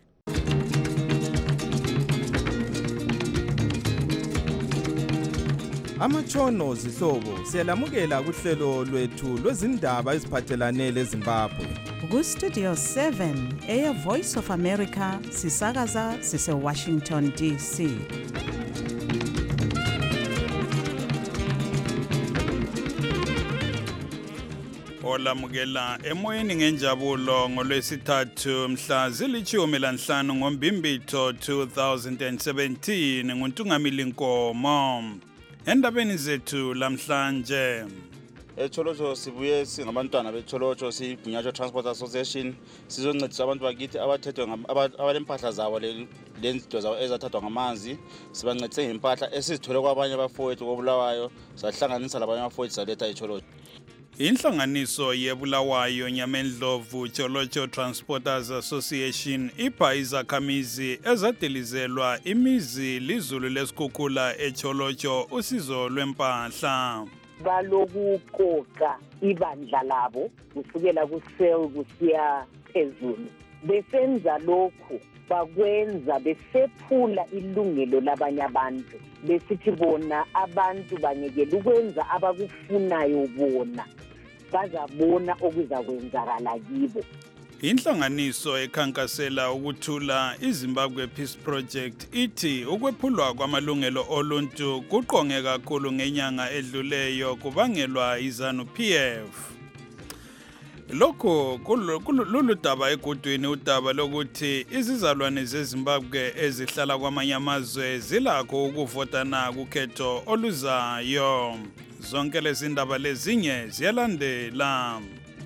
Amatshono zihlobo siyalamukela kuhlelo lwethu lwezindaba eziphathelane leZimbabwe. Ku-Studio seven eya Voice of America sisakaza sise-Washington D C. Olamukela emoyeni ngenjabulo ngolwesithathu mhla zilithumi lanhlanu ngoMbimbitho two thousand seventeen nguNtungamili Nkomo. Endabeni zethu lamhlanje eCholocho sibuye singabantwana beCholocho siBunyatsho Transport Association sizoncedisa abantu bakithi abathethwe abalempahla zabo lezinto zabo ezathathwa ngamanzi sibancedise ngempahla esizithole kwabanye abafowethu koBulawayo sahlanganisa labanye abafowethu saletha eCholocho. Inhlanganiso yeBulawayo Nyamendlovu Cholocho Transporters Association ipha izakhamizi ezadilizelwa imizi lizulu lesikhukhula eCholocho usizo lwempahla. Balokuqoqa ibandla labo kusukela ku-cell kusiya phezulu. Besenza lokhu bakwenza besephula ilungelo labanye abantu besithi bona abantu banyekela ukwenza abakufunayo bona bazabona okuzakwenzakala kibo. Inhlanganiso ekhankasela ukuthula iZimbabwe Peace Project ithi ukwephulwa kwamalungelo oluntu kuqonge kakhulu ngenyanga edluleyo kubangelwa iZanu-P F. Lokho lolu daba egudwini udaba lokuthi izizalwane zeZimbabwe ezihlala kwamanye amazwe zilakho ukuvotana kukhetho oluzayo. Zonke lezi ndaba lezinye ziyalandela.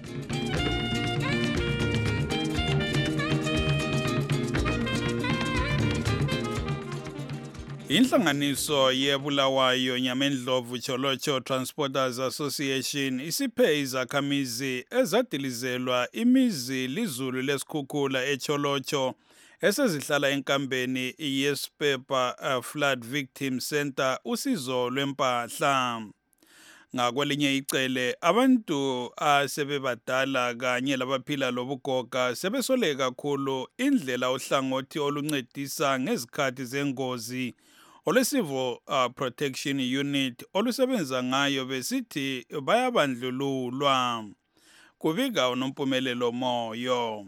Inhlanganiso yeBulawayo Nyamendlovu Cholocho Transporters Association isiphe izakhamizi ezadilizelwa imizi lizulu lesikhukhula eCholocho esezihlala enkambeni yeSpepa uh, Flood Victim Center usizo lwempahla. Ngakwelinye icele abantu asebebadala kanye labaphila lobugoga sebesole kakhulu indlela ohlangothi oluncedisa ngezikhathi zengozi olwesivo uh, Protection Unit olusebenza ngayo besithi bayabandlululwa. Kubika uNompumelelo Moyo.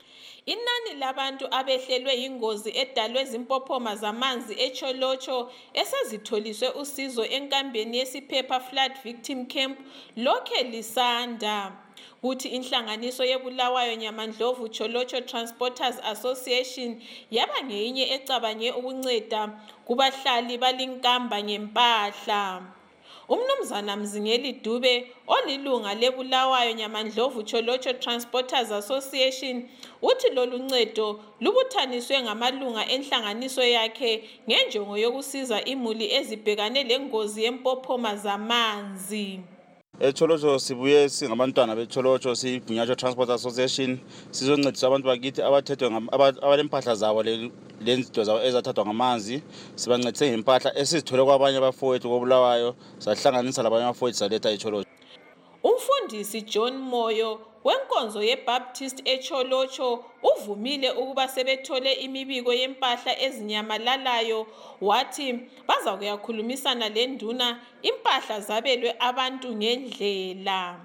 Inani labantu abehlelwe ingozi edalwe zimpophoma zamanzi eCholocho esezitholiswe usizo enkambeni yesiphepha Flood Victim Camp lokhe lisanda. Kuthi inhlanganiso yeBulawayo Nyamandlovu Cholocho Transporters Association yaba ngeyinye ecabanye ukunceda kubahlali balinkamba ngempahla. Umnumzana Mzingeli Dube olilunga leBulawayo Nyamandlovu Cholocho Transporters Association uthi lolu ncedo lubuthaniswe ngamalunga enhlanganiso yakhe ngenjongo yokusiza imuli ezibhekane lengozi yempophoma zamanzi. eCholocho sibuye singabantwana beCholocho siBunyatsho Transport Association sizoncedisa abantu bakithi abathethwe abalempahla zabo lezinto zabo ezathathwa ngamanzi sibancedise ngempahla esizithole kwabanye abafowethu koBulawayo sahlanganisa labanye abafowethu saletha eCholocho. Umfundisi John Moyo wenkonzo yeBaptist eCholocho uvumile ukuba sebethole imibiko yempahla ezinyamalalayo wathi baza kuyakhulumisana lenduna impahla zabelwe abantu ngendlela.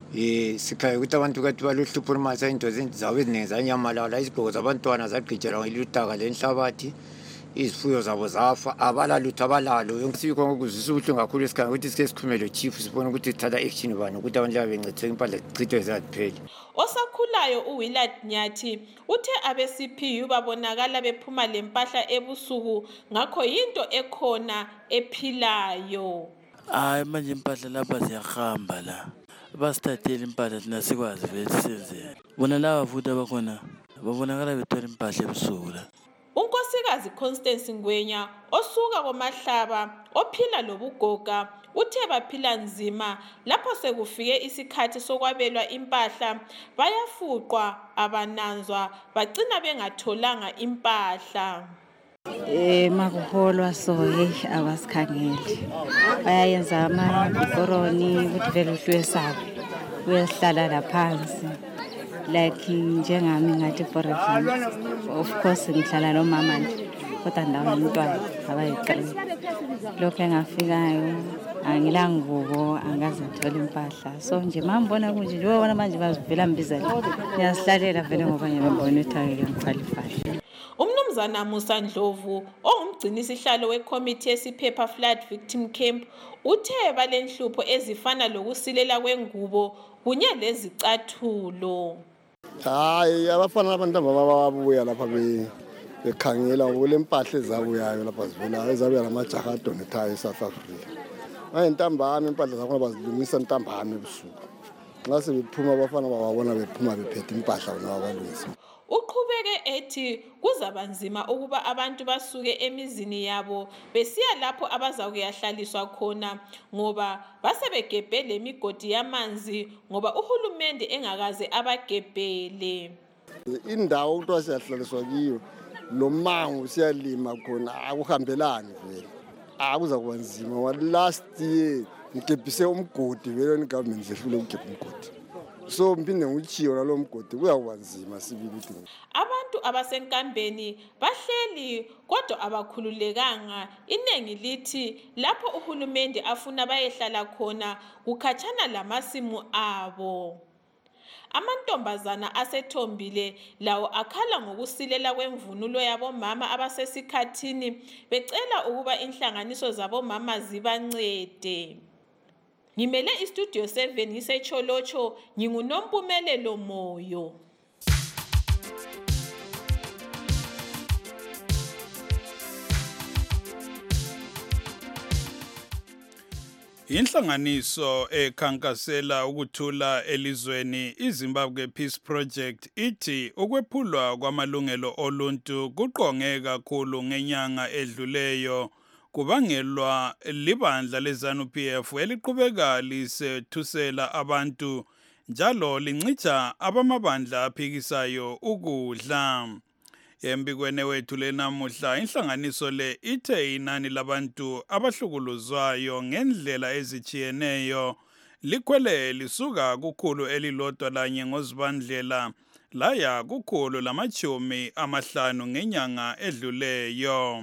Eh sikhaya ukuthi abantu kathi balohlupho mase into zawo eziningi zanyamalala izigqoko zabantwana zagqijela ngelutaka lenhlabathi izifuyo zabo zafa abalalutho abalalo yonke ngokuzisa ubuhlungu kakhulu esikhaya ukuthi sike sikhumele chief sibone ukuthi sithatha action bani ukuthi abantu laba bencethwe impahla zichithwe zaziphele. Osakhulayo uWillard Nyathi uthe abe-C P U babonakala bephuma lempahla ebusuku ngakho into ekhona ephilayo. Hayi manje impahla lapha ziyahamba la. Basithathele impahla thina sikwazi vele senzele. Bona laba futhi abakhona babonakala bethola impahla ebusuku la. Unkosikazi Constance Ngwenya osuka koMahlaba ophila lobugoga uthe baphila nzima lapho sekufike isikhathi sokwabelwa impahla bayafuqwa abananzwa bagcina bengatholanga impahla. Eh makuholwa so hey abasikhangeli bayayenza amakoroni ukuthi vele uhlwe sabe uyahlala laphansi like njengami ngathi for example of course ngihlala nomama nje kodwa ndawo nomntwana abayi-three lokho engafikayo angila ngubo angaze ngithole impahla so nje mambona kunje nje wabona manje bazivela mbizela ngiyazihlalela vele ngoba ngiyabona ukuthi akeke ngiqualify. Umnumzana Musa Ndlovu ongumgcini sihlalo wekomiti yesiphepha flood victim camp uthe balenhlupho ezifana lokusilela kwengubo kunye lezicathulo. Hayi abafana abantamba bababuya lapha bekhangela ngolempahla ezabuyayo lapha zivela ezabuya lamajaha adonethayo eSouth Africa. Hayi ntambama impahla zakhona bazilungisa ntambama ebusuku. Nxa sebephuma abafana bababona bephuma bephethe impahla bona babalungisa. Uqhubeke ethi kuzabanzima ukuba abantu basuke emizini yabo besiya lapho abazakuyahlaliswa khona ngoba basebegebhe lemigodi yamanzi ngoba uhulumende engakaze abagebhele. Indawo ukuthi siyahlaliswa kiyo lomango siyalima khona akuhambelani vele. Akuza kuba nzima wa last year ngigebhise umgodi vele ni government zehlule ukugebha umgodi. So mpinde ngichiyo nalo mgodi kuyakuba nzima sibili ukuthi abantu abasenkambeni bahleli kodwa abakhululekanga. Inengi lithi lapho uhulumende afuna bayehlala khona kukhatshana lamasimu abo. Amantombazana asethombile lawo akhala ngokusilela kwemvunulo yabomama abasesikhathini becela ukuba inhlanganiso zabomama zibancede. Ngimele istudio seven ngisecholocho nginguNompumelelo Moyo. Inhlanganiso ekhankasela ukuthula elizweni iZimbabwe Peace Project ithi ukwephulwa kwamalungelo oluntu kuqonge kakhulu ngenyanga edluleyo kubangelwa libandla leZANU-P F eliqhubeka lisethusela abantu njalo lincitsha abamabandla aphikisayo ukudla. Embikweni wethu lenamuhla inhlanganiso le ithe inani labantu abahlukuluzwayo ngendlela ezichiyeneyo likhwele lisuka kukhulu elilodwa lanye ngozibandlela laya kukhulu lamachumi amahlanu ngenyanga edluleyo.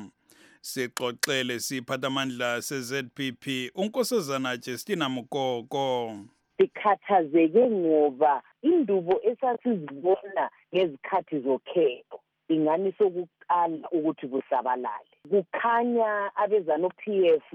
Sixoxele siphathamandla se-Z P P uNkosazana Justina Mukoko. Sikhathazeke ngoba indubo esasizibona ngezikhathi zokhetho ingani sokuqala ukuthi kusabalale. Kukhanya abeZANU-P F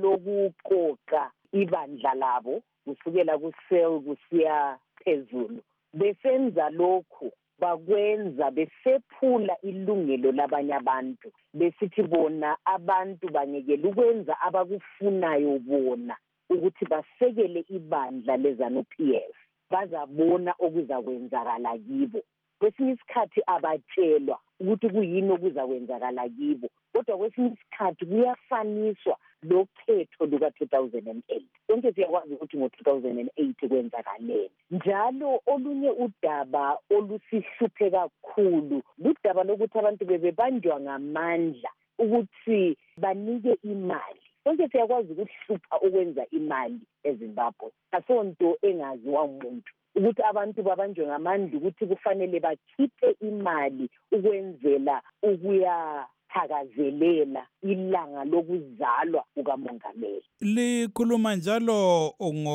balokuqoqa ibandla labo kusukela ku-cell kusiya phezulu. Besenza lokhu bakwenza besephula ilungelo labanye abantu besithi bona abantu bangekela ukwenza abakufunayo bona ukuthi basekele ibandla leZANU-P F bazabona okuzakwenzakala kibo. Kwesinye isikhathi abatshelwa ukuthi kuyini okuzakwenzakala kibo kodwa kwesinye isikhathi kuyafaniswa lokhetho luka two thousand eight. Sonke siyakwazi ukuthi ngo two thousand eight kwenzakaleni. Njalo olunye udaba olusihluphe kakhulu ludaba lokuthi abantu bebebanjwa ngamandla ukuthi banike imali. Sonke siyakwazi ukuhlupha ukwenza imali eZimbabwe. Asonto engaziwa umuntu ukuthi abantu babanjwe ngamandla ukuthi kufanele bakhiphe imali ukwenzela ukuya thakazelela ilanga lokuzalwa kukamongameli. Likhuluma njalo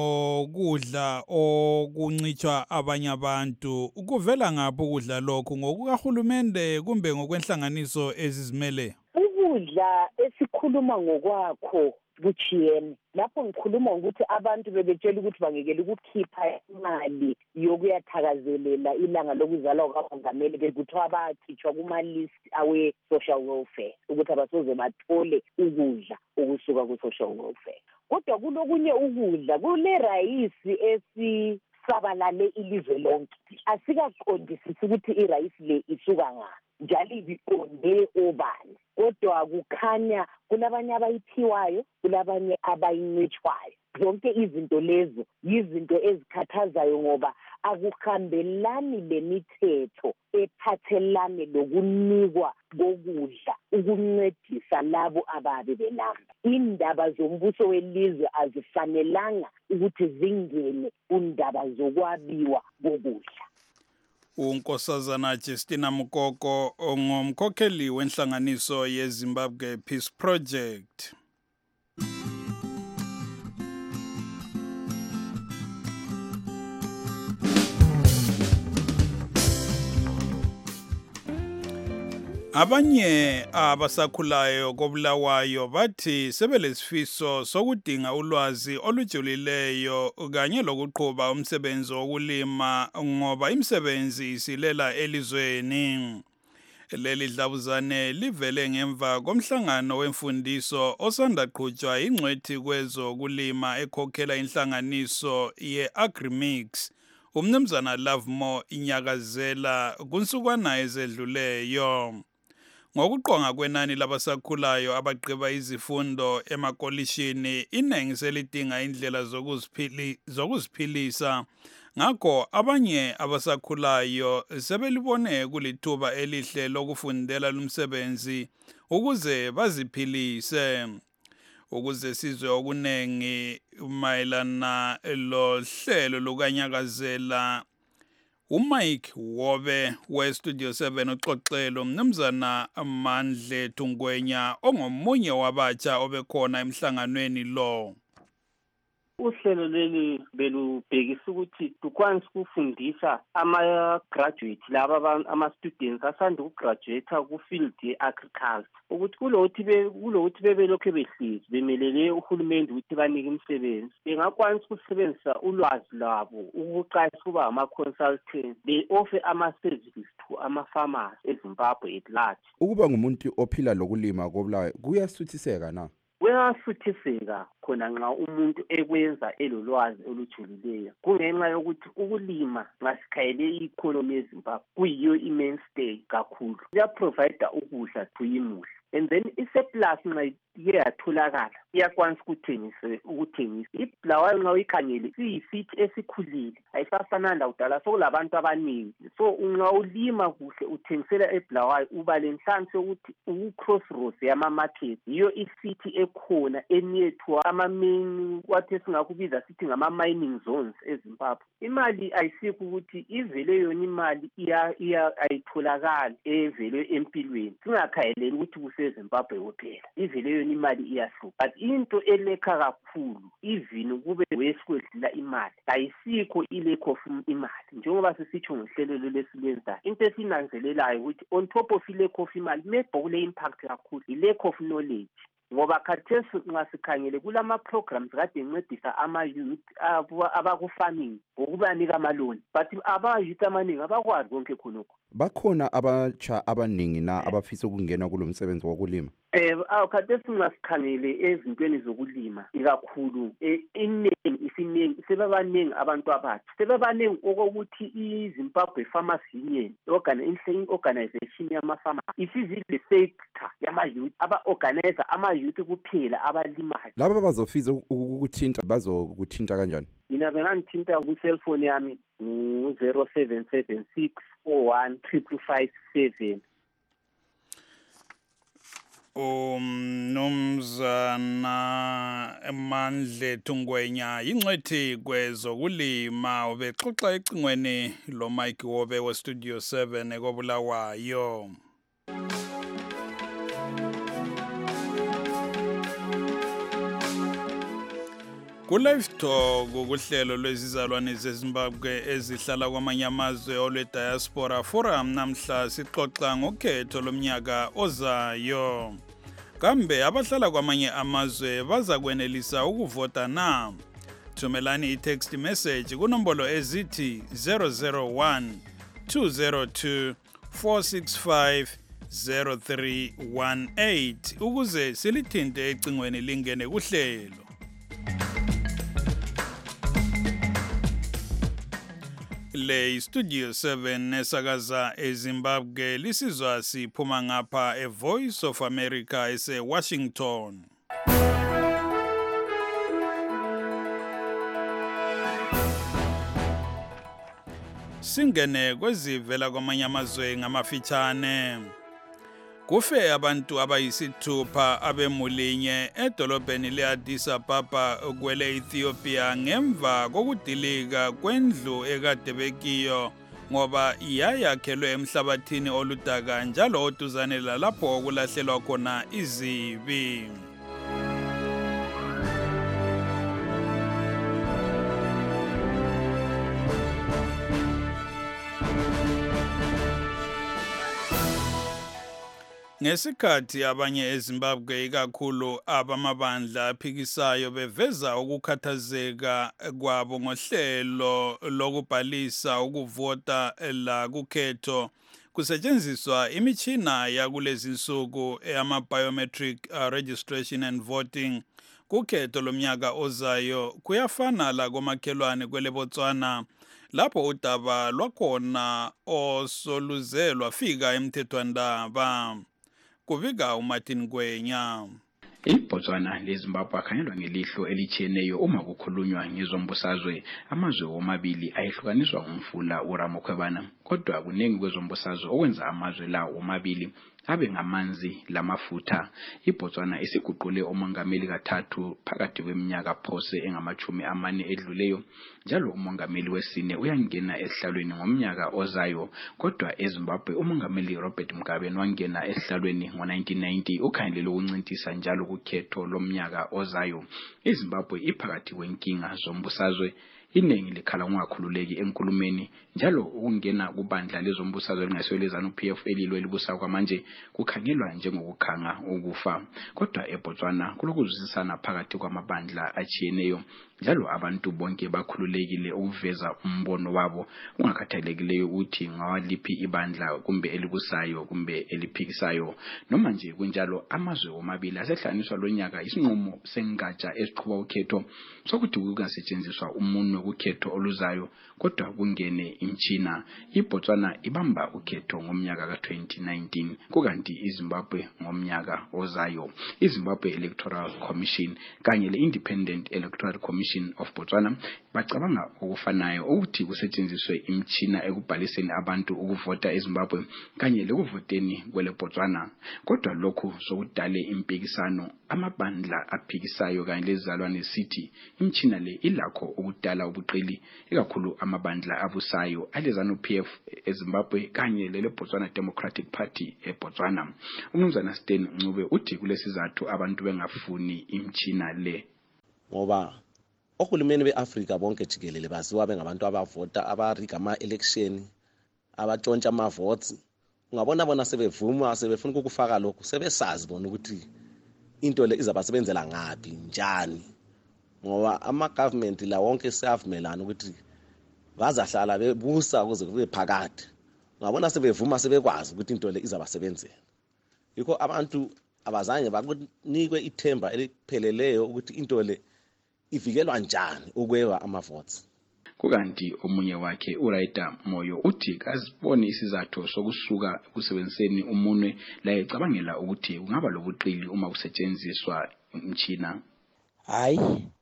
ngokudla okuncitshwa abanye abantu kuvela ngaphi ukudla lokho ngokukahulumende kumbe ngokwenhlanganiso ezizimele? Ukudla esikhuluma ngokwakho kuchiyene. Lapho ngikhuluma ukuthi abantu bebetshela ukuthi bangekela ukukhipha imali yokuyathakazelela ilanga lokuzalwa kukamongameli bekuthiwa bakhitshwa kuma-list awe social welfare ukuthi abasoze bathole ukudla ukusuka ku-social welfare. Kodwa kulokunye ukudla kule rayisi esisabalale ilizwe lonke. Asikaqondisisi ukuthi irayisi le isuka ngaphi njalo ibiqonde obani. Kodwa kukhanya kulabanye abayiphiwayo kulabanye abayincitshwayo. Zonke izinto lezo yizinto ezikhathazayo ngoba akuhambelani lemithetho ephathelane lokunikwa kokudla ukuncedisa labo ababe belamba. Indaba zombuso welizwe azifanelanga ukuthi zingene undaba zokwabiwa kokudla. unkosazana Justina Mukoko ongumkhokheli wenhlanganiso yeZimbabwe Peace Project. Abanye abasakhulayo kobulawayo bathi sebelesifiso sokudinga ulwazi olujulileyo kanye lokuqhuba umsebenzi wokulima ngoba imisebenzi isilela elizweni. Leli dlabuzane livele ngemva komhlangano wemfundiso osanda qhutshwa ingcwethi kwezokulima ekhokhela inhlanganiso ye-Agrimix. Umnumzana Lovemore inyakazela kunsukwana ezedluleyo. Ngokuqonga kwenani labasakhulayo abaqeba izifundo emakolishini, inengi selidinga indlela zokuziphili zokuziphilisa. Ngakho abanye abasakhulayo sebelibone kulithuba elihle lokufundela lumsebenzi ukuze baziphilise. Ukuze sizwe okunengi mayelana lohlelo lukanyakazela, uMike Wobe we-Studio seven uxoxelo mnumzana Mandle Tungwenya ongomunye wabatsha obekhona emhlanganweni lo. Uhlelo leli belubhekisa ukuthi dukwansi ukufundisa ama-graduate laba ama-students asanda ukugraduate ku-field ye-agriculture ukuthi kulokuthi kulokuthi bebelokhu behlezi bemelele uhulumende ukuthi banike imisebenzi bengakwanisa ukusebenzisa ulwazi lwabo ukuqalisa kuba ama-consultant be-offer ama-services to ama-farmers eZimbabwe at large. Ukuba ngumuntu ophila lokulima kobulawayo kuyasuthiseka na? Kuyasuthiseka khona nxa umuntu ekwenza elolwazi olujulileyo kungenxa yokuthi ukulima ngasikhayele i-economy yeZimbabwe kuyiyo i-mainstay kakhulu. Kuyaprovida ukudla kuyimudla and then i-surplus nxa ike yatholakala iyakwanisa ukuthengisa ukuthengisa. Ibulawayo nxa uyikhangele siyisithi esikhulile ayisafana lakudala sokulabantu abaningi, so nxa ulima kuhle uthengisela eBulawayo uba lenhlanhla yokuthi uku-crossroads yama-market yiyo isithi ekhona enethu ama-main kwathi singakubiza sithi ngama-mining zones eZimbabwe. Imali ayisikho ukuthi ivele yona imali iya ayitholakali evele empilweni singakhayeleli ukuthi kuseZimbabwe kuphela, ivele yona imali iyahluka. But into elekha kakhulu even kube wesikwedlula imali ayisikho ilack of imali njengoba sisitsho ngohlelo lesilwenzayo. Into esinanzelelayo ukuthi on top of ilack of imali maybe kule impact kakhulu ilack of knowledge, ngoba khathesi nxa sikhangele kulama programs kade incedisa ama-youth abaku-farming ngokubanika amaloni, but aba-youth amaningi abakwazi konke khonokho. Bakhona abatsha abaningi na abafisa ukungena kulo msebenzi wokulima? Eh awukhathesi ngasikhangele ezintweni zokulima ikakhulu iningi isiningi sebabaningi abantu abathi sebabaningi okokuthi iZimbabwe Farmers Union organization yama-farmers isizile sector yama-youth aba-organizer ama-youth kuphela abalimayo. Laba bazofisa ukukuthinta bazokuthinta kanjani? Mina bengangithinta ku-cellphone yami ngu zero seven seven six four one triple five seven. Umnumzana Mandle Tungwenya ingcwethi kwezokulima ubexoxa ecingweni lo Mike Wobe we Studio seven ekobulawayo. Ku-Live Talk kuhlelo lwezizalwane zeZimbabwe ezihlala kwamanye amazwe olwe-Diaspora Forum namhla sixoxa ngokhetho lomnyaka ozayo. Kambe abahlala kwamanye amazwe baza kwenelisa ukuvota na? Thumelani i-text message kunombolo ezithi zero zero one two zero two four six five zero three one eight ukuze silithinte ecingweni lingene kuhlelo. Le Studio seven nesakaza eZimbabwe lisizwa siphuma ngapha eVoice of America ese Washington. Singene kwezivela kwamanye amazwe ngamafitshane. Kufe abantu abayisithupha abemulinye edolobheni le-Addis Ababa kwele Ethiopia ngemva kokudilika kwendlu ekade bekiyo ngoba yayakhelwe emhlabathini oludaka njalo oduzane lalapho okulahlelwa khona izibi. Ngesikhathi abanye eZimbabwe ikakhulu abamabandla aphikisayo beveza ukukhathazeka kwabo ngohlelo lokubhalisa ukuvota la kukhetho kusetshenziswa imichina yakulezi insuku eyama biometric uh, registration and voting kukhetho lomnyaka ozayo kuyafana la komakhelwane kwele Botswana lapho udaba lwakhona osoluze lwafika emthethwandaba. Kubika uMartin Gwenya. iBotswana leZimbabwe akhangelwa ngelihlo elicheneyo uma kukhulunywa ngezombusazwe. Amazwe omabili ayehlukaniswa ngumfula uRamokhwebana, kodwa kuningi kwezombusazwe okwenza amazwe la omabili abe ngamanzi lamafutha. iBotswana isiguqule umongameli kathathu phakathi kweminyaka phose engamachumi amane edluleyo, njalo umongameli wesine uyangena esihlalweni ngomnyaka ozayo, kodwa eZimbabwe umongameli Robert Mugabe wangena esihlalweni ngo nineteen ninety ukhangelele ukuncintisa njalo kukhetho lomnyaka ozayo. iZimbabwe iphakathi kwenkinga zombusazwe, iningi likhala ungakhululeki enkulumeni, njalo ukungena kubandla lezombusazwe lingaselwe ZANU P F elilo elibusa kwamanje kukhangelwa njengokukhanga ukufa. Kodwa eBotswana kulokuzwisisana phakathi kwamabandla achiyeneyo, njalo abantu bonke bakhululekile ukuveza umbono wabo ungakhathalekileyo uthi ngawaliphi ibandla kumbe elibusayo kumbe eliphikisayo. Noma nje kunjalo amazwe omabili asehlanganiswa lonyaka isinqumo sengatsha esiqhuba ukhetho sokuthi kungasetshenziswa umunwe kukhetho oluzayo kodwa kungene imchina. iBotswana ibamba ukhetho ngomnyaka ka twenty nineteen kukanti iZimbabwe ngomnyaka ozayo. iZimbabwe Electoral Commission kanye le-Independent Electoral Commission of Botswana bacabanga ukufanayo ukuthi kusetshenziswe imchina ekubhaliseni abantu ukuvota eZimbabwe kanye lekuvoteni kwele Botswana, kodwa lokhu sokudale impikisano. Amabandla aphikisayo kanye lezalwane sithi imchina le ilakho ukudala ubuqili, ikakhulu amabandla abusayo ale ZANU P F eZimbabwe kanye lele Botswana Democratic Party eBotswana. Umnumzana Stan Ncube uthi kulesizathu abantu bengafuni imchina le ngoba ohulumeni beAfrika bonke jikelele baziwa bengabantu abavota abariga ama-election abatshontsha ama-votes. Ungabona bona sebevuma sebefuna ukufaka lokho sebesazi bona ukuthi into le izabasebenzela ngapi njani, ngoba ama-government la wonke seyavumelana ukuthi bazahlala bebusa ukuze kube phakathi. Ungabona sebevuma sebekwazi ukuthi into le izabasebenzela. Yikho abantu abazange bakunikwe ithemba elipheleleyo ukuthi into le ivikelwa njani ukweba ama-votes. Kukanti omunye wakhe uRaita Moyo uthi kazibone isizathu sokusuka kusebenziseni umunwe la ecabangela ukuthi kungaba lobuqili uma kusetshenziswa umchina. Hayi,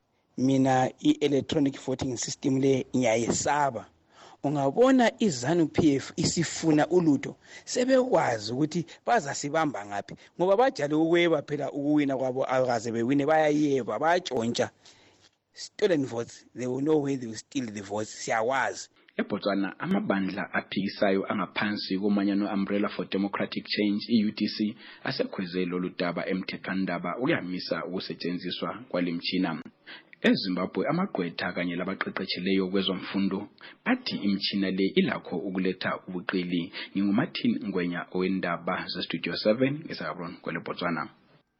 mina i-electronic voting system le ngiyayesaba. Ungabona iZANU P F isifuna ulutho sebekwazi ukuthi bazasibamba ngapi, ngoba bajale ukweba phela ukuwina kwabo akaze bewine bayayeba bayatshontsha. Stolen votes, they will know where they will steal the votes. Siyawazi. eBotswana amabandla aphikisayo angaphansi komanyano Umbrella for Democratic Change i-U D C asekhweze lolu daba emthethwandaba ukuyamisa ukusetshenziswa kwalemchina. eZimbabwe amagqwetha kanye labaqeqetshileyo kwezomfundo bathi imchina le ilakho ukuletha ubuqili. NginguMartin Ngwenya owendaba zeStudio seven eSabron kwele Botswana.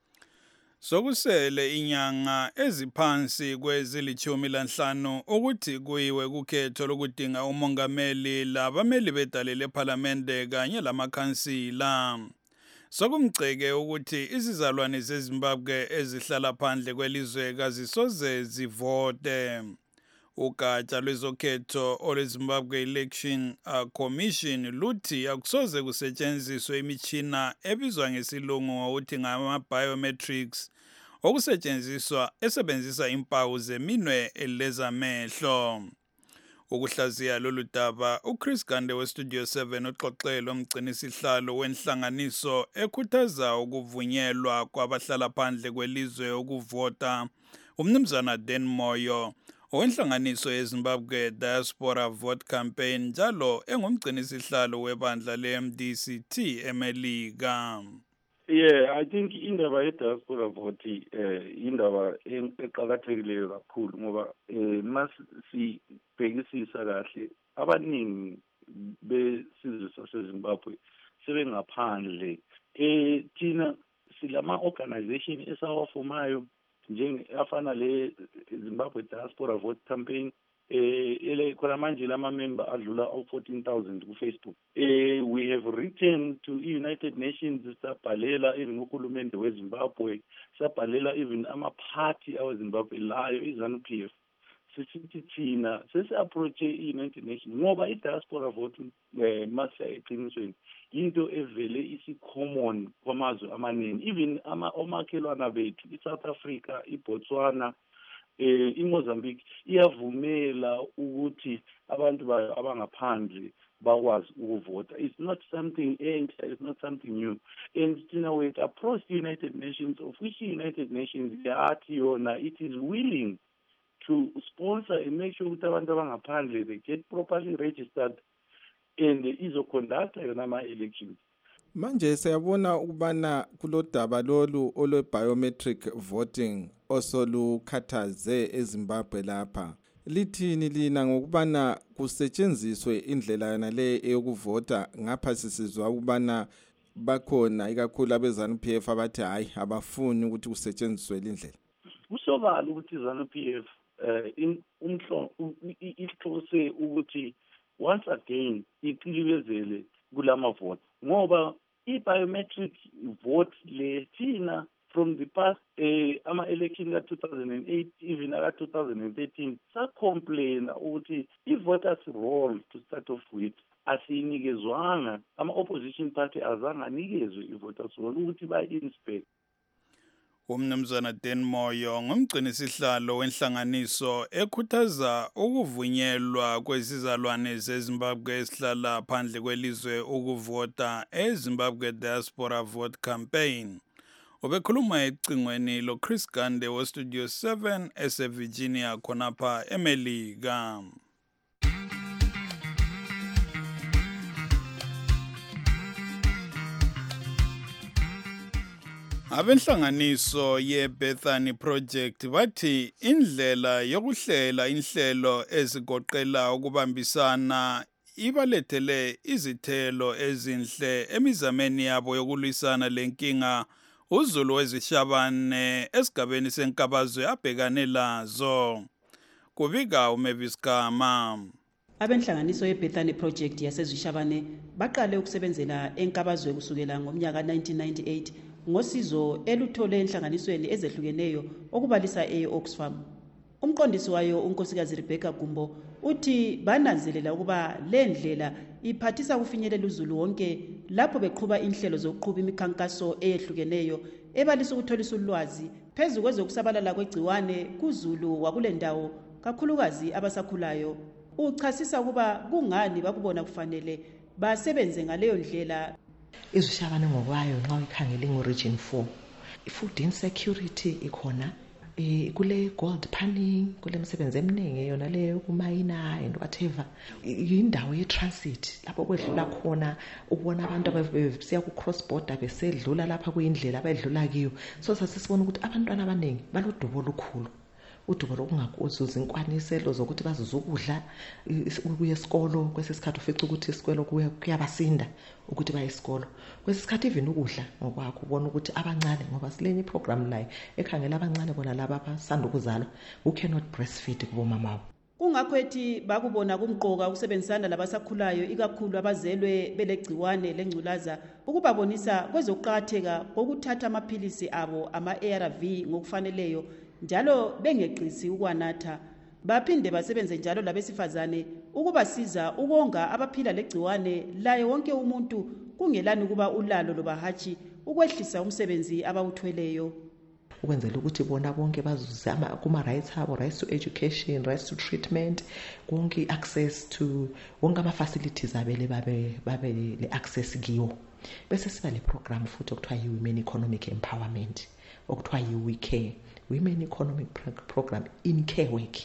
Sokusele inyanga eziphansi kwezilithumi lanhlanu ukuthi kuyiwe kukhetho lokudinga umongameli labameli bedale leParliamente kanye lamakhansila. Sokumceke ukuthi izizalwane zeZimbabwe ezihlala phandle kwelizwe kazisoze zivote. Ugatsha lwezokhetho olweZimbabwe Election uh, Commission luthi akusoze kusetshenziswe imichina ebizwa ngesilungu ngokuthi ngama-biometrics okusetshenziswa esebenzisa impawu zeminwe lezamehlo. Ukuhlaziya lolu daba uChris Gande weStudio seven uxoxelo umgcinisihlalo wenhlanganiso ekhuthaza ukuvunyelwa kwabahlala phandle kwelizwe ukuvota uMnumzana Dan Moyo owenhlanganiso yeZimbabwe Diaspora Vote Campaign njalo engumgcinisihlalo webandla le-M D C T eMelika. Yeah, I think indaba ye-diaspora vote eh indaba eqhakathekileyo kakhulu ngoba eh masibhekisisa kahle abaningi besizwe saseZimbabwe sebengaphandle. Eh thina silama organization esawafumayo njengafana le Zimbabwe Diaspora Vote Campaign eh ele khona manje lama member adlula fourteen thousand ku Facebook. Eh we have written to United Nations sabhalela even uhulumende weZimbabwe, sabhalela even ama party aweZimbabwe layo iZANU P F. Sisithi thina sesi approach i-United Nations ngoba i-diaspora vote eh mase eqinisweni into evele isi common kwamazwe amaningi, even ama omakhelwana bethu iSouth Africa, iBotswana, eh iMozambique iyavumela ukuthi abantu abangaphandle bakwazi ukuvota. It's not something entsha, it's not something new. And thina we approach the United Nations, of which the United Nations yathi yona it is willing to sponsor and make sure ukuthi abantu abangaphandle they get properly registered and izoconduct yona ama-elections. Manje siyabona ukubana kulodaba lolu olwe biometric voting osolukhathaze eZimbabwe lapha. Lithini lina ngokubana kusetshenziswe indlela yona le eyokuvota? Ngapha sisizwa ukubana bakhona ikakhulu abeZANU P F abathi hayi abafuni ukuthi kusetshenziswe indlela. Kusobala ukuthi iZANU P F eh in umhlo ihlose ukuthi once again iqilibezele kulama vote ngoba i-biometric vote le thina from the past eh ama election ka two thousand eight even ka two thousand thirteen sa complain ukuthi i-voters roll to start off with asinikezwanga, ama opposition party azange anikezwe i-voters roll ukuthi ba-inspect. Umnumzana Dan Moyo ngumgcinisihlalo wenhlanganiso ekhuthaza ukuvunyelwa kwezizalwane zeZimbabwe esihlala phandle kwelizwe ukuvota eZimbabwe Diaspora Vote Campaign. Ubekhuluma ecingweni lo Chris Gande wo Studio seven eseVirginia khonapha eMelika. Abenhlanganiso yeBethany Project bathi indlela yokuhlela inhlelo ezigoqela ukubambisana ibalethele izithelo ezinhle emizameni yabo yokulwisana lenkinga uZulu wezishabane esigabeni senkabazwe abhekane lazo. Kubika uMavis Kama. Abenhlanganiso yeBethany Project yasezishabane baqale ukusebenzela enkabazwe kusukela ngomnyaka nineteen ninety-eight ngosizo eluthole enhlanganisweni ezehlukeneyo okubalisa e-Oxfam. Umqondisi wayo unkosikazi Rebecca Gumbo uthi bananzelela ukuba le ndlela iphathisa kufinyelela uZulu wonke lapho beqhuba inhlelo zokuqhuba imikhankaso eyehlukeneyo ebalisa ukutholisa ulwazi phezu kwezokusabalala kwegciwane kuZulu wakule ndawo kakhulukazi abasakhulayo. Uchasisa ukuba kungani bakubona kufanele basebenze ngaleyo ndlela. Izishabane ngokwayo nxa uyikhangele ngo-region four i-food insecurity ikhona, eh kule gold panning, kule msebenzi eminingi yona leyo kumayina and whatever. Indawo ye-transit lapho kwedlula khona ukubona abantu abasiya ku-cross border besedlula lapha kuyindlela abedlula kiyo. So sasisibona ukuthi abantwana abaningi balodubo olukhulu, udubo lokungakuzuza inkwaniselo zokuthi bazuza ukudla ukuya esikolo. Kwesisikhathi ufica ukuthi isikolo kuyabasinda ukuthi baye esikolo, kwesisikhathi even ukudla ngokwakho ubona ukuthi abancane ngoba silenye iprogram la ekhangela abancane bona laba abasanda ukuzalwa who cannot breastfeed kubo mama wabo. Kungakho ethi bakubona kumqoka ukusebenzisana labasakhulayo ikakhulu abazelwe belegciwane lengculaza ukubabonisa kwezokuqhatheka kokuthatha amaphilisi abo ama-A R V ngokufaneleyo njalo bengeqisi ukwanatha. Baphinde basebenze njalo labesifazane ukubasiza ukonga abaphila legciwane laye wonke umuntu kungelani ukuba ulalo loba hatshi ukwehlisa umsebenzi abawuthweleyo. Ukwenzela ukuthi bona bonke bazuze kuma rights abo, rights to education, rights to treatment, konke access to wonke ama facilities abele babe babe le access kiwo. Bese siba le program futhi okuthiwa yi Women Economic Empowerment, okuthiwa yi We Care, Women Economic Program in Care Work.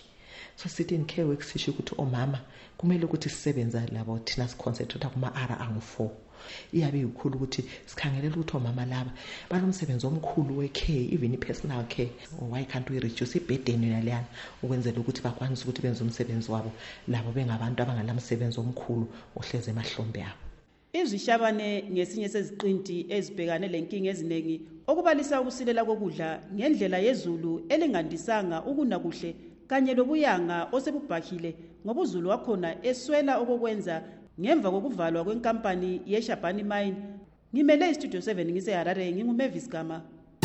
so sithi in care work sisho ukuthi omama kumele ukuthi sisebenza labo thina siconcentrate kuma ara angu four iyabe ikhulu ukuthi sikhangelela ukuthi omama laba banomsebenzi omkhulu we-care even i-personal care. Why can't we reduce ibhedeni yaleyana ukwenzela ukuthi bakwanise ukuthi benze umsebenzi wabo labo bengabantu abangalamsebenzi omkhulu ohleze emahlombe abo. Izishabane ngesinye seziqinti ezibhekane lenkinga eziningi okubalisa ukusilela kokudla ngendlela yezulu elingandisanga ukuna kuhle kanye lobuyanga osebubhakile ngobuzulu wakhona eswela okokwenza ngemva kokuvalwa kwenkampani yeShabani Mine. Ngimele istudio seven ngiseHarare nginguMavis Gama.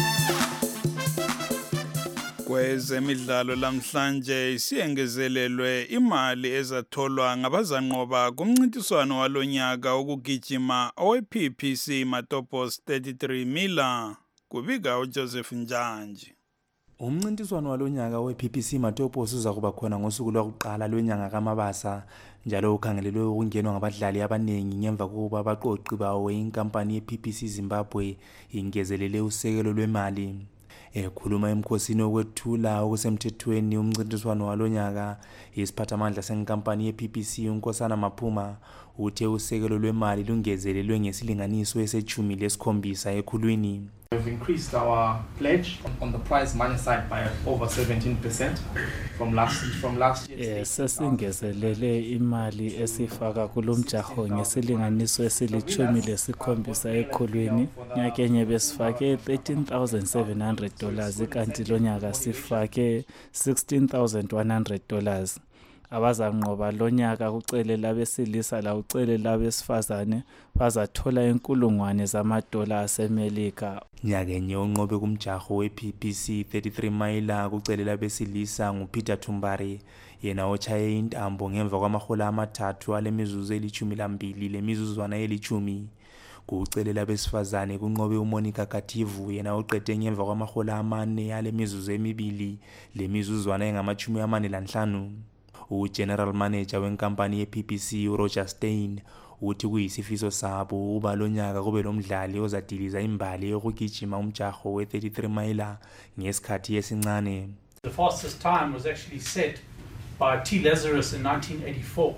Kwezemidlalo lamhlanje siyengezelelwe imali ezatholwa ngabazanqoba kumncintiswano walonyaka ukugijima owe-P P C Matopos thirty-three Mila kubika uJoseph Njanji. Umncintiswano walonyaka we-P P C Matopos uza kuba khona ngosuku lwakuqala lonyanga kaMabasa njalo ukhangelelwe ukungenwa ngabadlali abaningi ngemva kokuba abaqoqi bawo inkampani ye-P P C Zimbabwe ingezelele usekelo lwemali. Ekhuluma emkhosini okwethula okusemthethweni umncintiswano walonyaka isiphathamandla senkampani ye-P P C uNkosana Maphuma uthe usekelo lwemali lungezelelwe ngesilinganiso esechumi lesikhombisa ekhulwini. We've increased our pledge on, on the prize money side by over seventeen percent from last from last year. Yes, sesingezelele imali esifaka kulomjaho ngesilinganiso esilichumi lesikhombisa ekhulwini. Nyakenye besifake thirteen thousand seven hundred dollars kanti lonyaka sifake sixteen thousand one hundred dollars. Abazanqoba lonyaka kucelela besilisa la ucelela besifazane bazathola inkulungwane zamadola asemelika. Nyakenye onqobe kumjaho we-P P C thirty-three Mile kucelela besilisa nguPeter Thumbari yena ochaye intambo ngemva kwamahola amathathu alemizuzu elichumi lambili lemizuzwana elichumi. Kucelela besifazane kunqobe uMonica Kativu yena oqede ngemva kwamahola amane alemizuzu emibili lemizuzwana engamachumi amane lanhlanu. U-General Manager wenkampani ye-P P C uRoger Stein uthi kuyisifiso sabo uba lonyaka kube lomdlali ozadiliza imbali yokugijima umjaho we-thirty-three Mile ngesikhathi esincane. The fastest time was actually set by T. Lazarus in nineteen eighty-four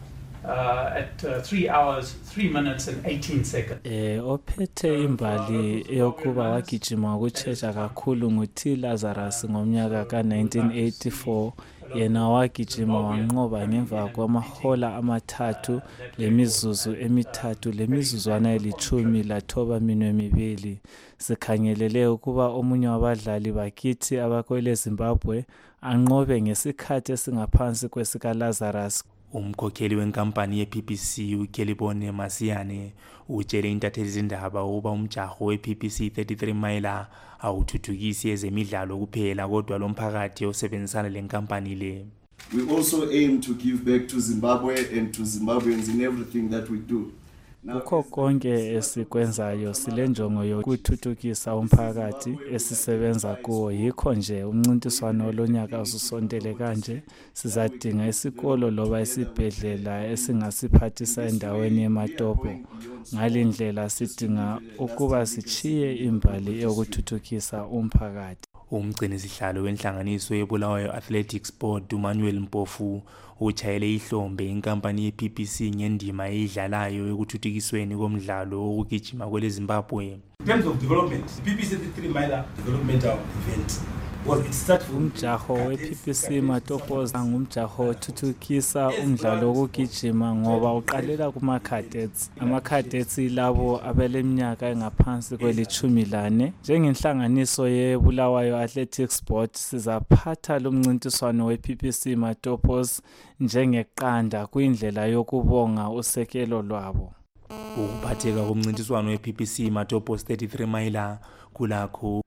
uh, at uh, three hours, three minutes and eighteen seconds. Eh ophethe imbali yokuba wagijima ukuchecha kakhulu nguT. Lazarus ngomnyaka ka nineteen eighty-four. Yena wagijima wanqoba ngemva kwamahola amathathu lemizuzu emithathu lemizuzwana elichumi lathoba minwe emibili. Sikhangelele ukuba omunye wabadlali bakithi abakwele Zimbabwe anqobe ngesikhathi esingaphansi kwesika Lazarus. Umkhokheli wenkampani ye-P P C uKelibone Masiyane utshele intatheli zindaba uba umjaho we-P P C thirty-three Mile awuthuthukisi ezemidlalo kuphela kodwa lomphakathi osebenzisana lenkampani le. We also aim to give back to Zimbabwe and to Zimbabweans in everything that we do. Ukho konke esikwenzayo silenjongo yokuthuthukisa umphakathi esisebenza kuwo. Yikho nje umncintiswano lonyaka usondele kanje sizadinga isikolo loba isibhedlela esingasiphathisa endaweni yeMatopo. Ngalindlela sidinga ukuba sichiye imbali yokuthuthukisa umphakathi. Umgcini sihlalo wenhlanganiso yeBulawayo Athletics Board uManuel Mpofu uchayele ihlombe inkampani ye-P P C ngendima eyidlalayo ekuthuthukisweni komdlalo wokugijima kwele Zimbabwe. In terms of development, the P P C thirty-three Mile developmental event was it started umjaho we-P P C Matopos ngumjaho othuthukisa umdlalo wokugijima ngoba uqalela kuma cadets. Ama cadets labo abeleminyaka engaphansi kwelichumi lane. Njengenhlanganiso yeBulawayo Athletics Board sizaphatha lomncintiswano we-P P C Matopos njengeqanda kwindlela yokubonga usekelo lwabo. Ukuphatheka komncintiswano we-P P C Matopos thirty-three Mile kulakho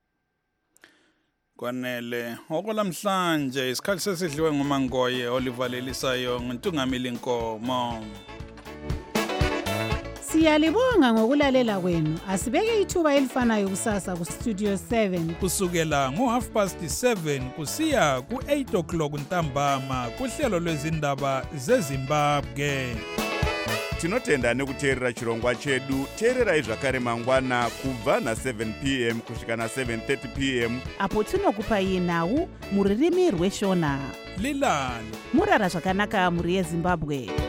kwanele okulamhlanje isikhathi sesidliwe nguMangoye olivalelisayo ngintungamili Nkomo. Siyalibonga ngokulalela kwenu. Asibeke ithuba elifanayo kusasa ku Studio seven kusukela ngo half past seven kusiya ku eight o'clock ntambama kuhlelo lwezindaba zeZimbabwe. Tinotenda nekuteerera chirongwa chedu. Teererai zvakare mangwana kubva na seven p m kusvika na seven thirty p m apo tinokupai nhau muririmi rweshona. lilala murara zvakanaka muri yezimbabwe